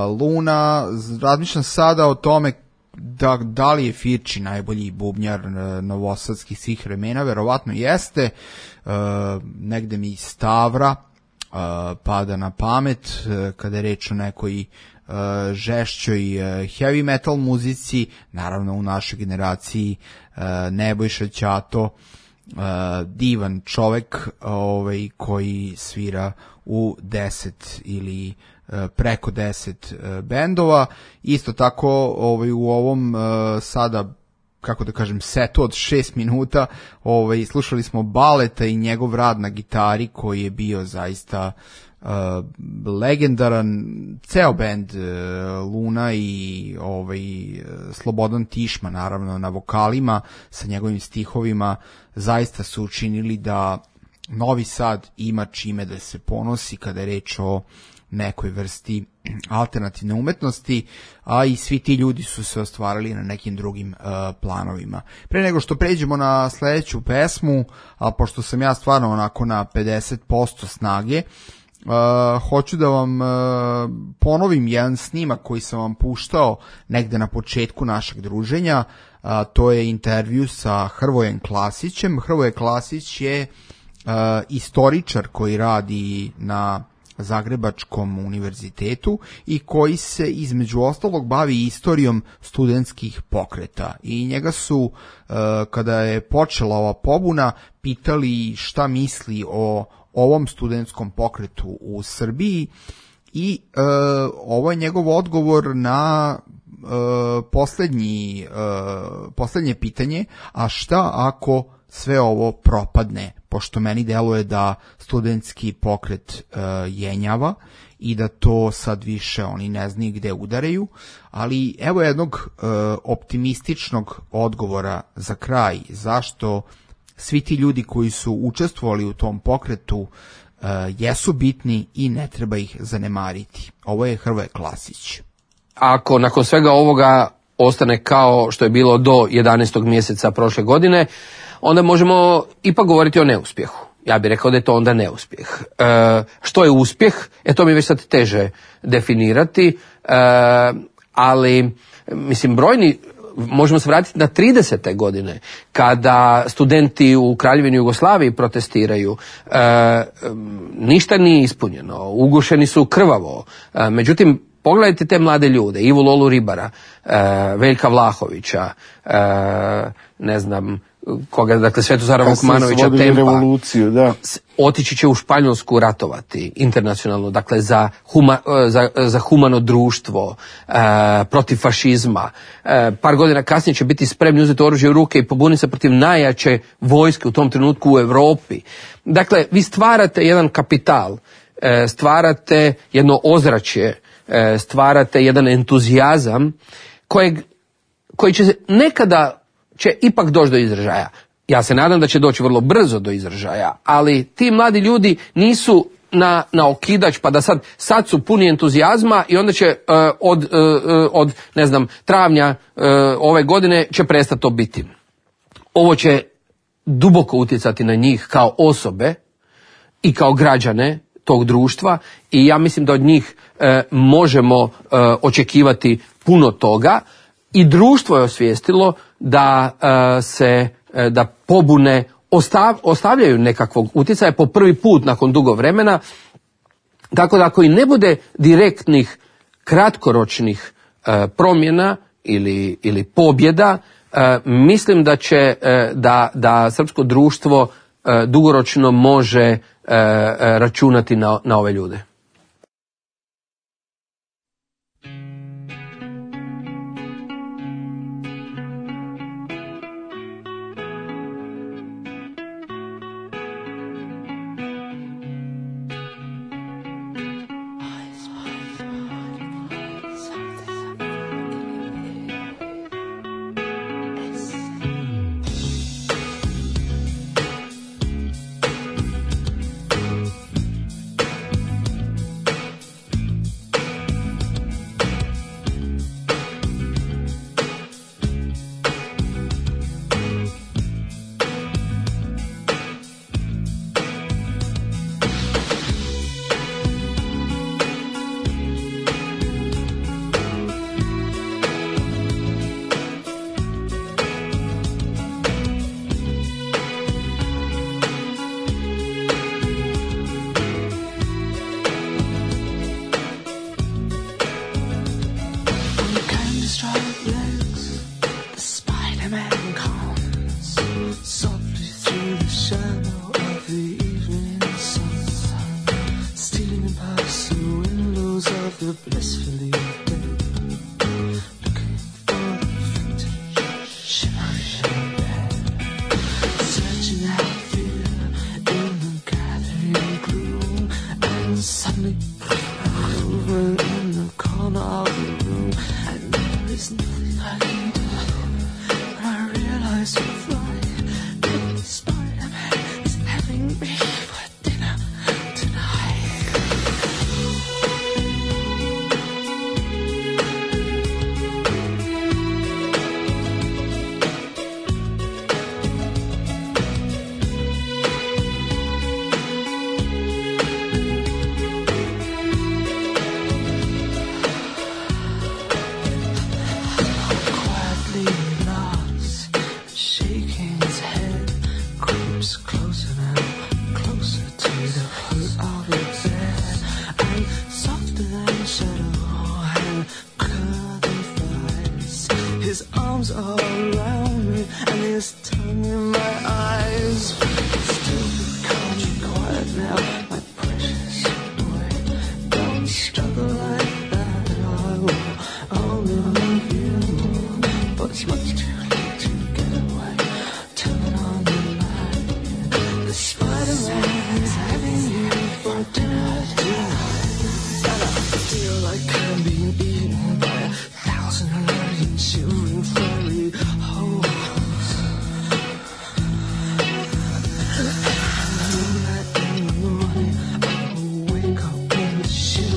Luna, razmišljam sada o tome da, da li je Firči najbolji bubnjar uh, novosadskih svih vremena, verovatno jeste. Uh, negde mi Stavra uh, pada na pamet uh, kada je reč o nekoj Uh, žešćoj uh, heavy metal muzici, naravno u našoj generaciji uh, Nebojša Ćato, uh, divan čovek ovaj, koji svira u deset ili uh, preko deset uh, bendova. Isto tako ovaj, u ovom uh, sada, kako da kažem, setu od šest minuta ovaj, slušali smo Baleta i njegov rad na gitari koji je bio zaista Uh, legendaran. Ceo bend uh, Luna i ovaj Slobodan Tišma naravno na vokalima sa njegovim stihovima zaista su učinili da Novi Sad ima čime da se ponosi kada je reč o nekoj vrsti alternativne umetnosti, a i svi ti ljudi su se ostvarili na nekim drugim uh, planovima. Pre nego što pređemo na sledeću pesmu, a pošto sam ja stvarno onako na pedeset posto snage, Uh, hoću da vam uh, ponovim jedan snimak koji sam vam puštao negde na početku našeg druženja. Uh, to je intervju sa Hrvojem Klasićem. Hrvoje Klasić je uh, istoričar koji radi na Zagrebačkom univerzitetu i koji se između ostalog bavi istorijom studentskih pokreta. I njega su, uh, kada je počela ova pobuna, pitali šta misli o ovom studentskom pokretu u Srbiji i e, ovo je njegov odgovor na e, poslednji, e, poslednje pitanje, a šta ako sve ovo propadne, pošto meni deluje da studentski pokret e, jenjava i da to sad više oni ne znaju gde udaraju, ali evo jednog e, optimističnog odgovora za kraj, zašto svi ti ljudi koji su učestvovali u tom pokretu uh, jesu bitni i ne treba ih zanemariti. Ovo je Hrvoje Klasić.
Ako nakon svega ovoga ostane kao što je bilo do jedanaestog mjeseca prošle godine, onda možemo ipak govoriti o neuspjehu. Ja bih rekao da je to onda neuspjeh. E, što je uspjeh? E to mi je već sad teže definirati, e, ali mislim brojni, možemo se vratiti na tridesete godine kada studenti u Kraljevini Jugoslaviji protestiraju. E, ništa nije ispunjeno, ugušeni su krvavo. E, međutim, pogledajte te mlade ljude, Ivu Lolu Ribara, e, Veljka Vlahovića, e, ne znam koga, dakle Svetozara Vukmanovića, Tempa,
revoluciju, da.
Otići će u Španjolsku ratovati internacionalno, dakle za, huma, za, za humano društvo, e, protiv fašizma. E, par godina kasnije će biti spremni uzeti oružje u ruke i pobuniti se protiv najjače vojske u tom trenutku u Europi. Dakle, vi stvarate jedan kapital, e, stvarate jedno ozračje, e, stvarate jedan entuzijazam kojeg, koji će nekada će ipak doći do izražaja. Ja se nadam da će doći vrlo brzo do izražaja, ali ti mladi ljudi nisu na, na okidač, pa da sad, sad su puni entuzijazma i onda će uh, od, uh, od, ne znam, travnja uh, ove godine će prestati to biti. Ovo će duboko utjecati na njih kao osobe i kao građane tog društva i ja mislim da od njih e, možemo e, očekivati puno toga i društvo je osvijestilo da e, se e, da pobune ostav, ostavljaju nekakvog utjecaja po prvi put nakon dugo vremena, tako da ako i ne bude direktnih kratkoročnih e, promjena ili, ili pobjeda, e, mislim da će e, da, da srpsko društvo e, dugoročno može računati na, na ove ljude.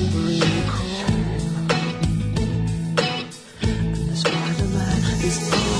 Is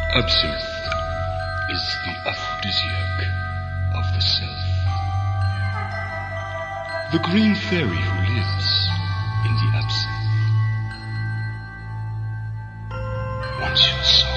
Absinthe is the aphrodisiac of the self. The green fairy who lives in the absinthe wants your soul.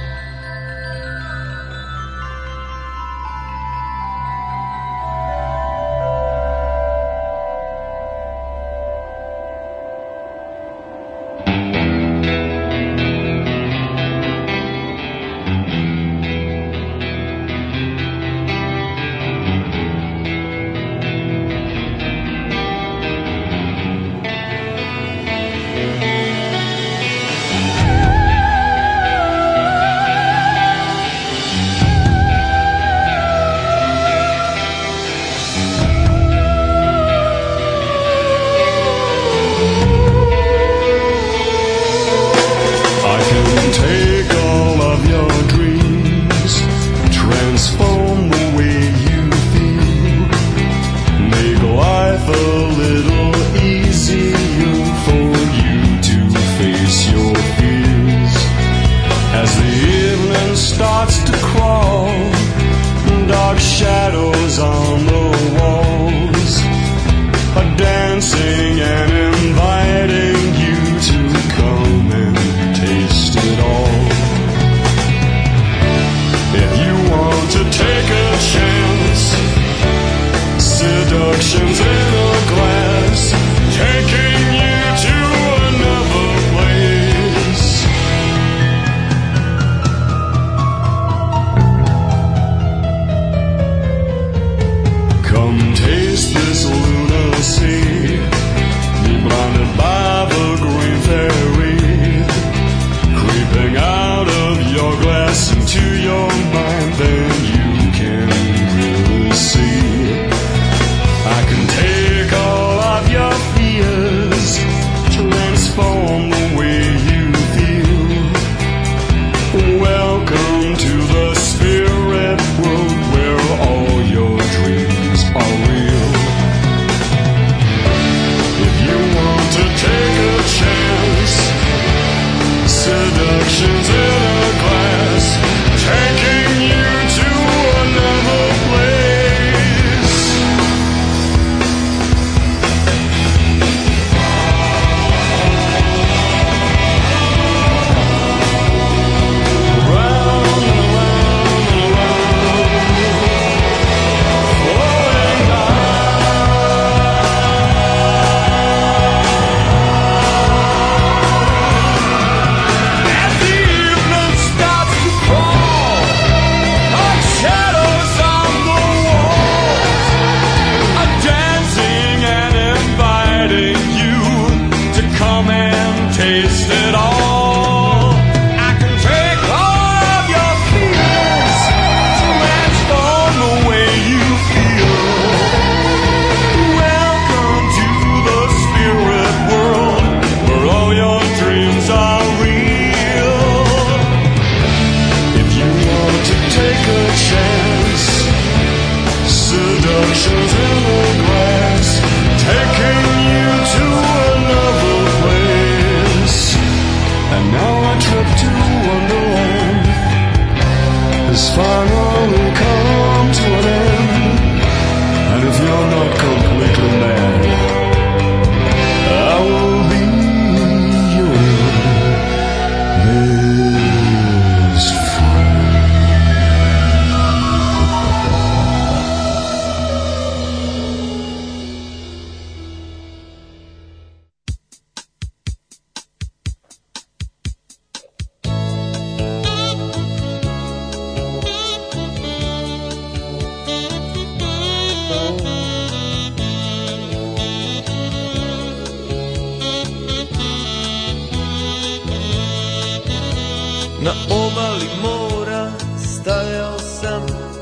Na obali mora stajao sam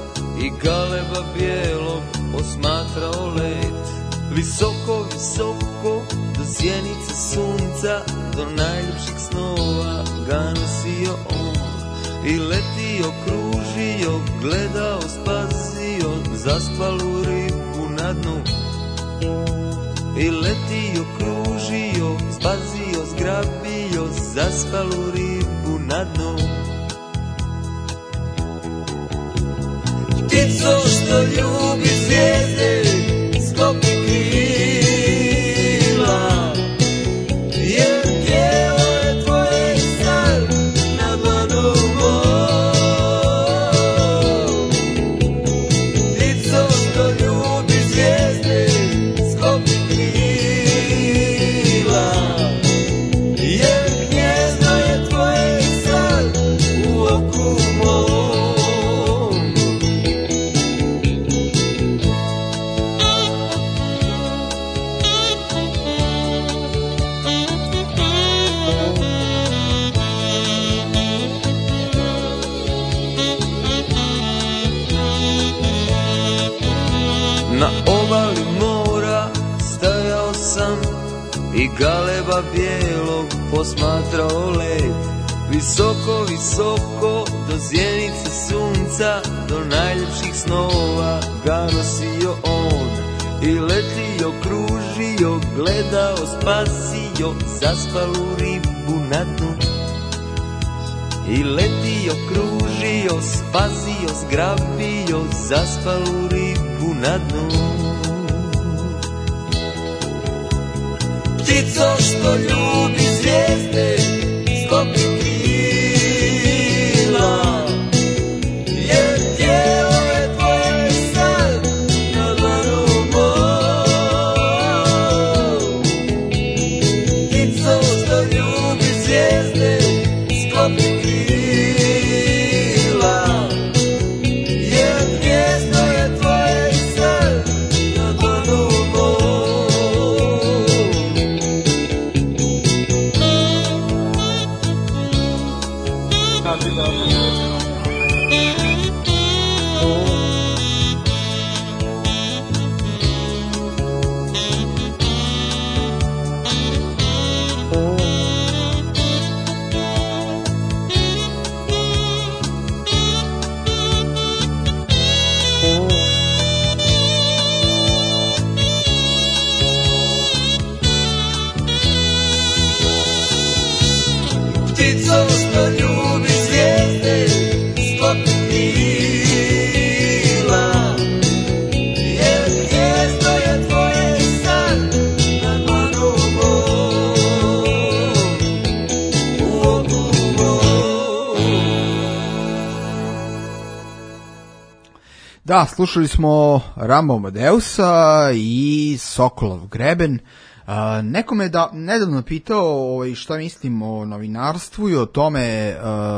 i galeba bijelom posmatrao let. Visoko, visoko, do sjenice sunca, do najljepših snova ga nosio on. I letio, kružio, gledao, spazio zaspalu ribu na dnu. I letio, kružio, spazio, zgrabio zaspalu ribu na dnu. Ptico što ljubi zvijezde, sklopi krila, jer tijelo je tvoje san na dlanu mom. Ptico što ljubi zvijezde, sklopi krila, jer gnjezdo je tvoje san u oku mom. Na obali mora stajao sam i galeba bijelog posmatrao led. Visoko, visoko do zjenice sunca, do najljepših snova ga nosio on. I letio, kružio, gledao, spasio zaspalu ribu na dnu. I letio, kružio, spasio, zgrabio zaspalu ribu na dnu. Ptico što ljubi zvijezde, sklopi krila, jer tijelo je tvoje san na dlanu mom. Ptico što ljubi zvijezde, sklopi krila, jer gnjezdo je tvoje san na dlanu mom. Ptico što ljubi zvijezde, sklopi krila, jer gnjezdo je tvoje san na dlanu mom, u oku mom.
Da, slušali smo Rambo Amadeusa i Sokolov greben. Uh, neko me da nedavno pitao ovaj, šta mislim o novinarstvu i o tome uh,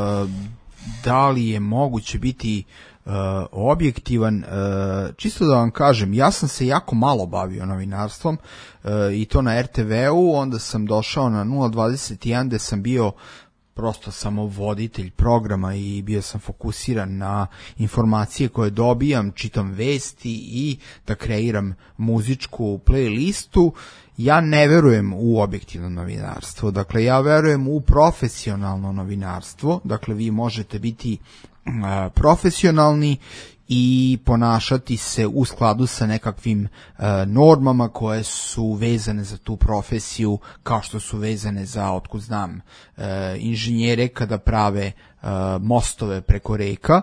da li je moguće biti uh, objektivan. Uh, čisto da vam kažem, ja sam se jako malo bavio novinarstvom uh, i to na er te veu, onda sam došao na nula dvadeset jedan gde sam bio prosto samo voditelj programa i bio sam fokusiran na informacije koje dobijam, čitam vesti i da kreiram muzičku playlistu. Ja ne verujem u objektivno novinarstvo, dakle ja verujem u profesionalno novinarstvo, dakle vi možete biti uh, profesionalni i ponašati se u skladu sa nekakvim uh, normama koje su vezane za tu profesiju, kao što su vezane za, otkud znam, uh, inženjere kada prave uh, mostove preko reka. Uh,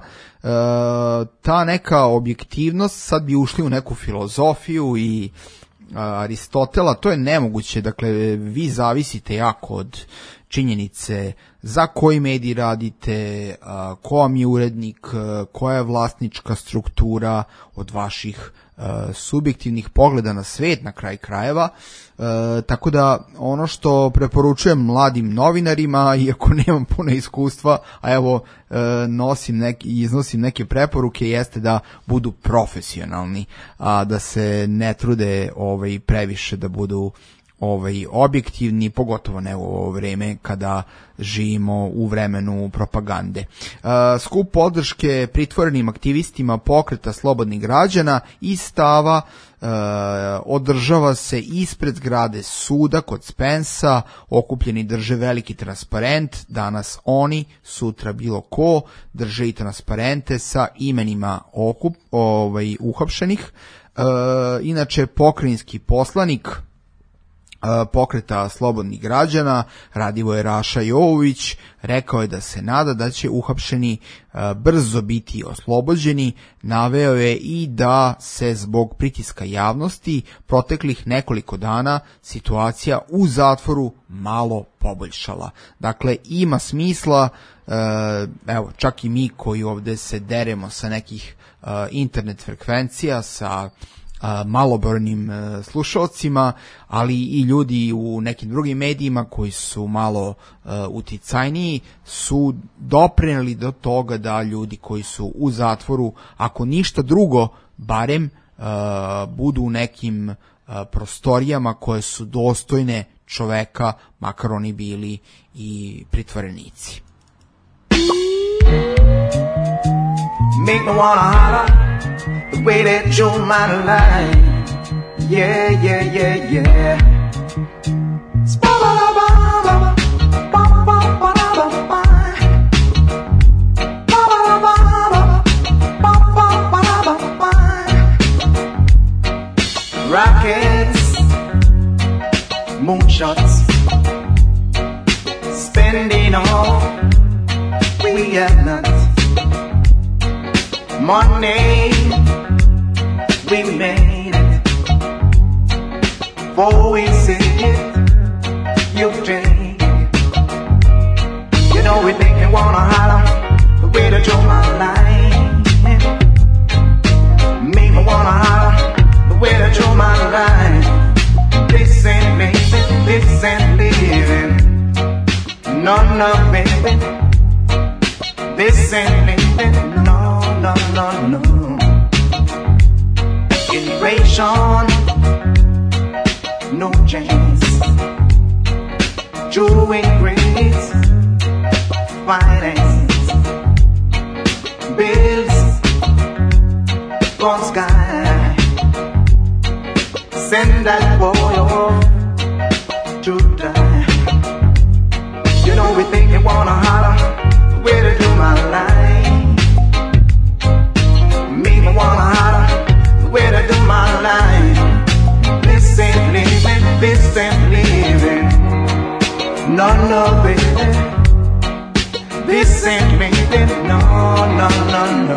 ta neka objektivnost, sad bi ušli u neku filozofiju i Aristotela, to je nemoguće, dakle vi zavisite jako od činjenice za koji medij radite, ko vam je urednik, koja je vlasnička struktura, od vaših subjektivnih pogleda na svet na kraj krajeva. E, tako da ono što preporučujem mladim novinarima, iako nemam puno iskustva, a evo e, nosim neki, iznosim neke preporuke, jeste da budu profesionalni, a da se ne trude ovaj previše da budu ovaj objektivni, pogotovo ne u ovo vreme kada živimo u vremenu propagande. Uh, skup podrške pritvorenim aktivistima pokreta slobodnih građana i stava uh, održava se ispred zgrade suda kod Spensa. Okupljeni drže veliki transparent, danas oni, sutra bilo ko, drže i transparente sa imenima okup, ovaj, uhapšenih. Uh, inače, pokrajinski poslanik Pokreta slobodnih građana Radivoje Raša Jovović rekao je da se nada da će uhapšeni brzo biti oslobođeni. Naveo je i da se zbog pritiska javnosti proteklih nekoliko dana situacija u zatvoru malo poboljšala. Dakle, ima smisla, evo, čak i mi koji ovde se deremo sa nekih internet frekvencija, sa malobrojnim slušalcima, ali i ljudi u nekim drugim medijima koji su malo uh, uticajniji, su doprineli do toga da ljudi koji su u zatvoru, ako ništa drugo, barem uh, budu u nekim uh, prostorijama koje su dostojne čoveka, makar oni bili i pritvorenici.
Make me wanna holler the way that you're my life. Yeah, yeah, yeah, yeah. Rockets, moonshots, spending all we have not. Money, we made it. Before we see it, you take it. You know we think you wanna holler the way that you're my life. Make me wanna holler the way that you're my life. This ain't living, this ain't living. No, no, baby. This ain't living, no. No, no, no. Innovation, no change. True increase, finance, bills from sky. Send that boy off to die. You know we think you wanna holler where to do my life. Wanna holler the way to do my life. This ain't living, this ain't living. No, no, baby. This ain't living. No, no, no, no.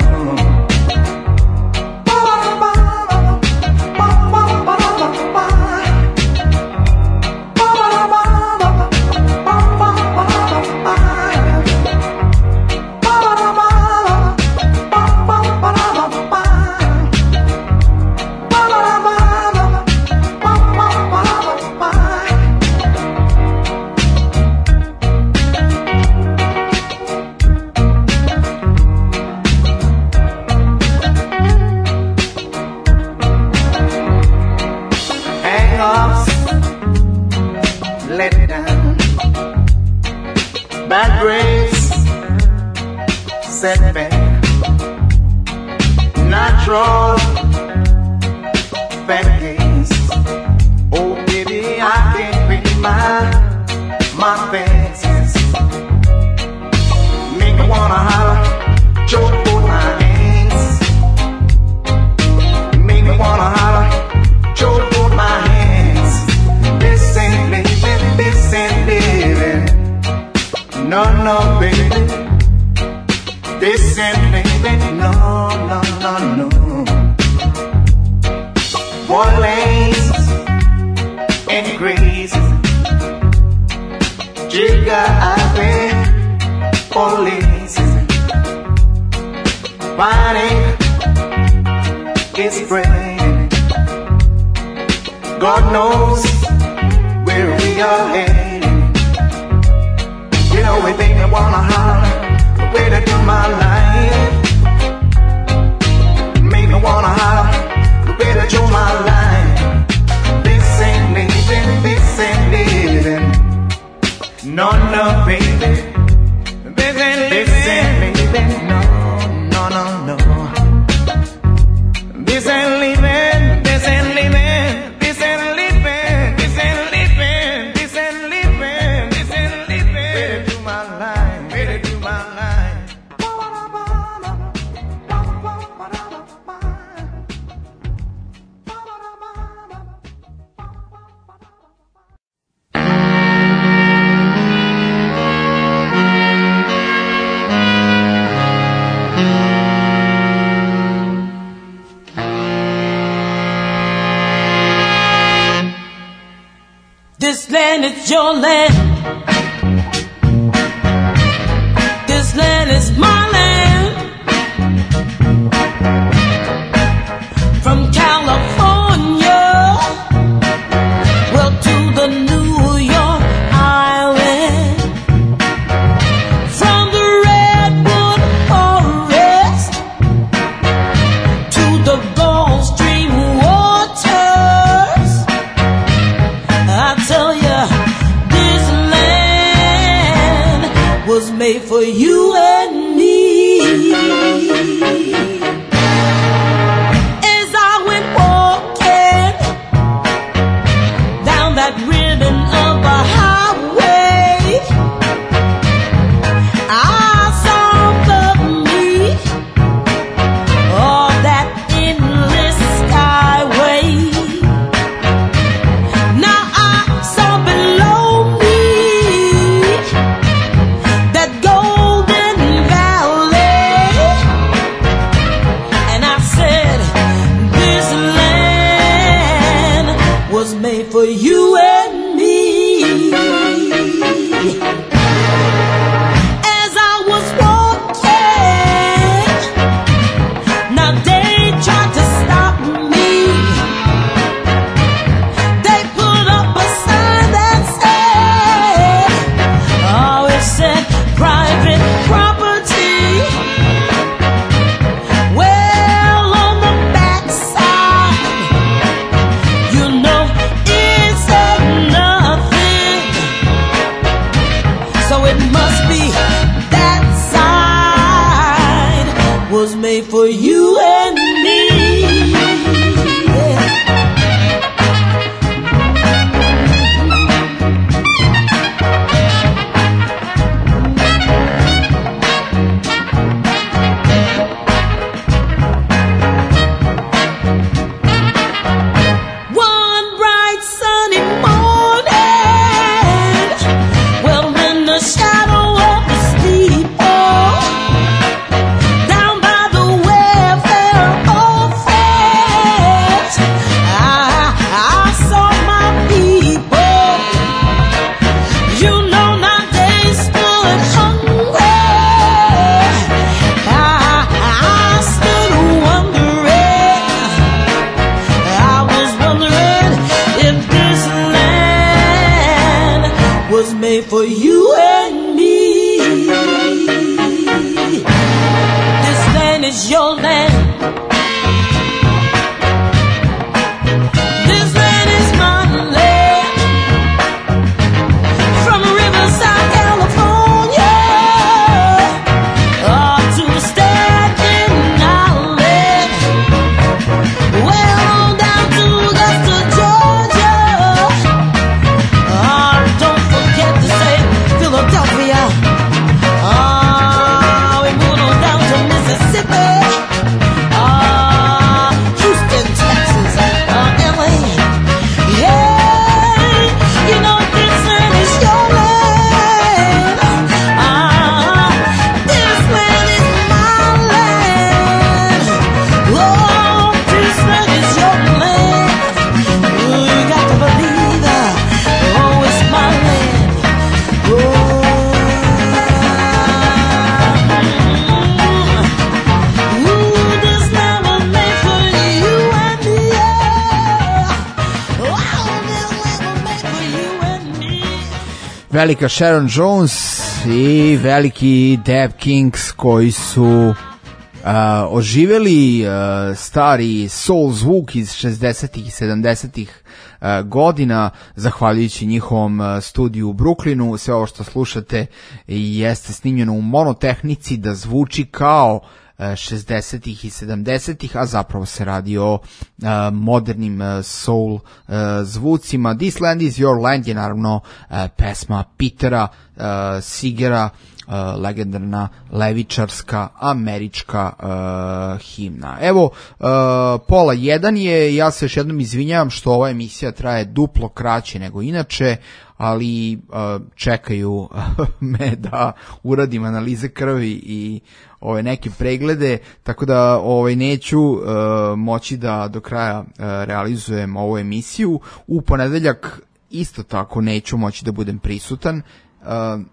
Natural pancakes. Oh baby, I can't read my my faces. Make me wanna holler, choke both my hands. Make me wanna holler, choke both my hands. This ain't living, this ain't living. No, no, baby. This ain't living, no, no, no, no. Four lanes increases. Jigga happy police. Panic is spreading. God knows where we are heading. You know we think I wanna holler the way to do my life. Make me wanna holler the way to do my life. This ain't living, this ain't living. No, no, baby. This ain't living, this ain't living. No, no, no, no. This ain't living, this ain't living. This ain't living, this ain't living. This ain't living, this ain't living. Way to do my life, way to do my life.
This land is your land. This land is my land. From California, well, to the New York Island. From the Redwood Forest to the Gulf Stream waters. I tell you, this land was made for you and me. As I went walking down that ribbon of a highway, I saw above me all that endless skyway. Now I saw below me that golden valley, and I said, this land was made for you and me. As I was walking, now they tried to stop me. They put up a sign that said, oh, it said private property. Well, on the backside, you know, it said nothing. So it must be that side was made for you and me. Yeah. One bright sunny morning, well, in the shadow of the steeple, down by the welfare office, I, I saw my people. You know, now they stood hungry. I, I stood wondering. I was wondering if this land was made for you and me. This land is your land. This land is my land. From Riverside, California, oh, to Staten Island. Well, down to Augusta, Georgia. Oh, don't forget to say Philadelphia. Oh, we moved on down to Mississippi. Oh, Houston, Texas. Oh, L A. Yeah, you know this land is your land. Ah, this land is my land. Oh, this land is your land. Oh, you got to believe that. Oh, it's my land. Oh, ooh, this land was made for you and me. Oh, this land was made for you and me.
Velika Sharon Jones i veliki Dap Kings koji su uh, oživeli uh, stari soul zvuk iz šezdesetih i sedamdesetih uh, godina zahvaljujući njihovom uh, studiju u Brooklynu. Sve ovo što slušate jeste snimljeno u monotehnici da zvuči kao šezdesetih i sedamdesetih, a zapravo se radi o uh, modernim uh, soul uh, zvucima. This Land is Your Land je naravno uh, pesma Petera uh, Segera uh, legendarna levičarska američka uh, himna. Evo, uh, pola jedan je, ja se još jednom izvinjavam što ova emisija traje duplo kraće nego inače, ali uh, čekaju me da uradim analize krvi i ove neke preglede, tako da ovaj neću uh, moći da do kraja uh, realizujem ovu emisiju. U ponedeljak isto tako neću moći da budem prisutan. Uh,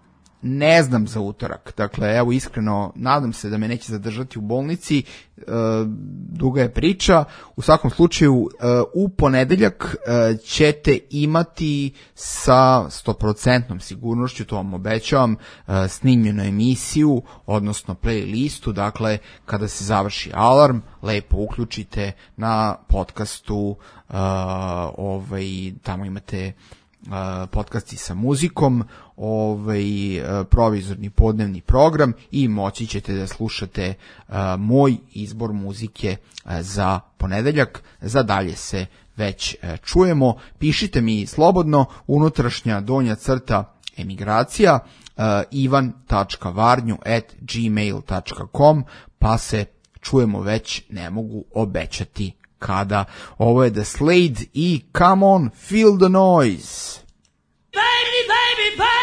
ne znam za utorak, dakle evo iskreno nadam se da me neće zadržati u bolnici, e, duga je priča. U svakom slučaju e, u ponedeljak e, ćete imati sa sto posto sigurnošću, to vam obećavam, e, snimljenu emisiju, odnosno playlistu, dakle kada se završi alarm, lepo uključite na podcastu, e, ovaj, tamo imate podcasti sa muzikom, ovaj provizorni podnevni program i moći ćete da slušate uh, moj izbor muzike uh, za ponedeljak. Za dalje se već uh, čujemo. Pišite mi slobodno, unutrašnja donja crta emigracija uh, ivan tačka varnju at gmail tačka com, pa se čujemo već, ne mogu obećati kada. Ovo je The Slade i Come On, Feel the Noise.
Baby, baby, baby!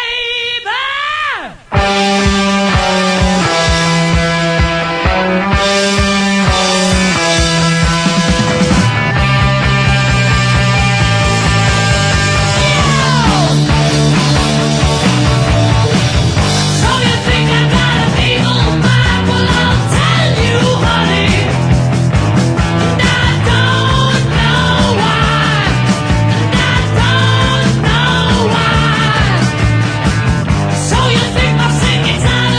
So you think I'm singing time?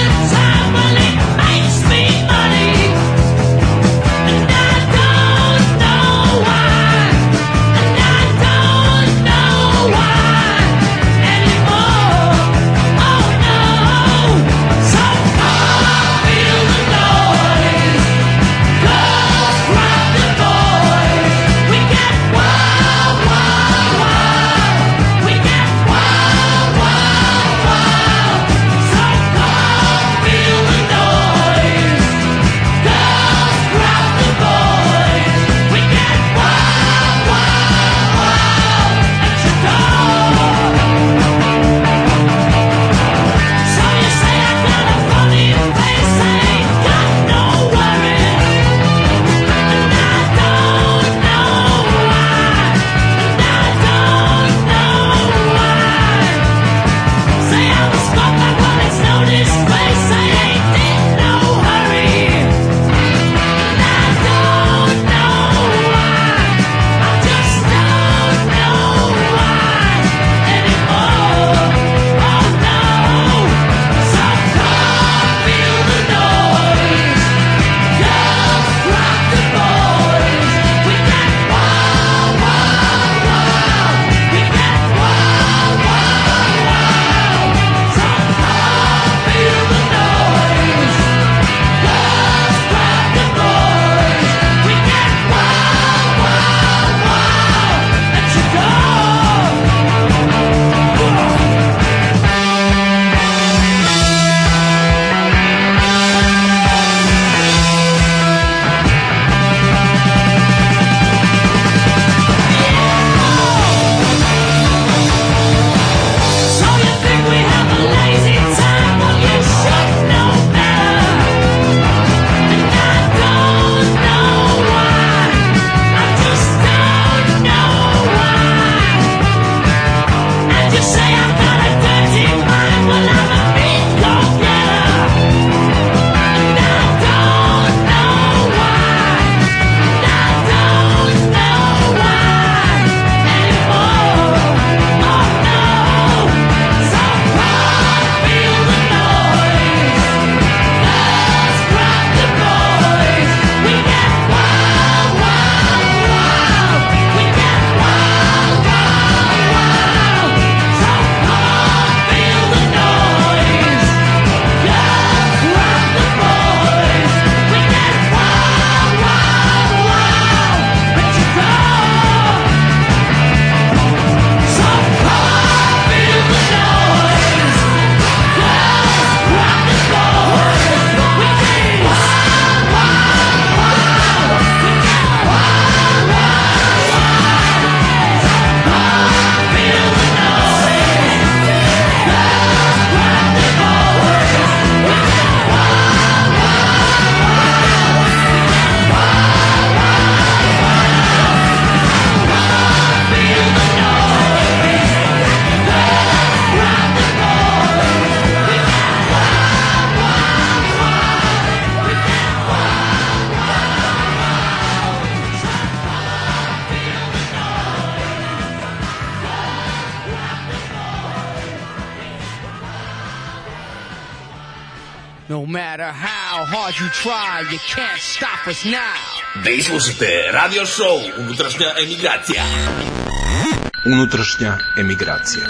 No matter how hard you try, you can't stop us now.
Vi slušate radio show Unutrašnja emigracija.
Unutrašnja emigracija.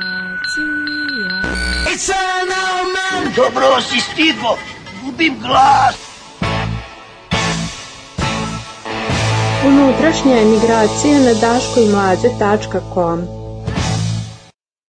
E sad na omen! Dobro si stigo, gubim glas.
Unutrašnja emigracija na daško i mlađe tačka com.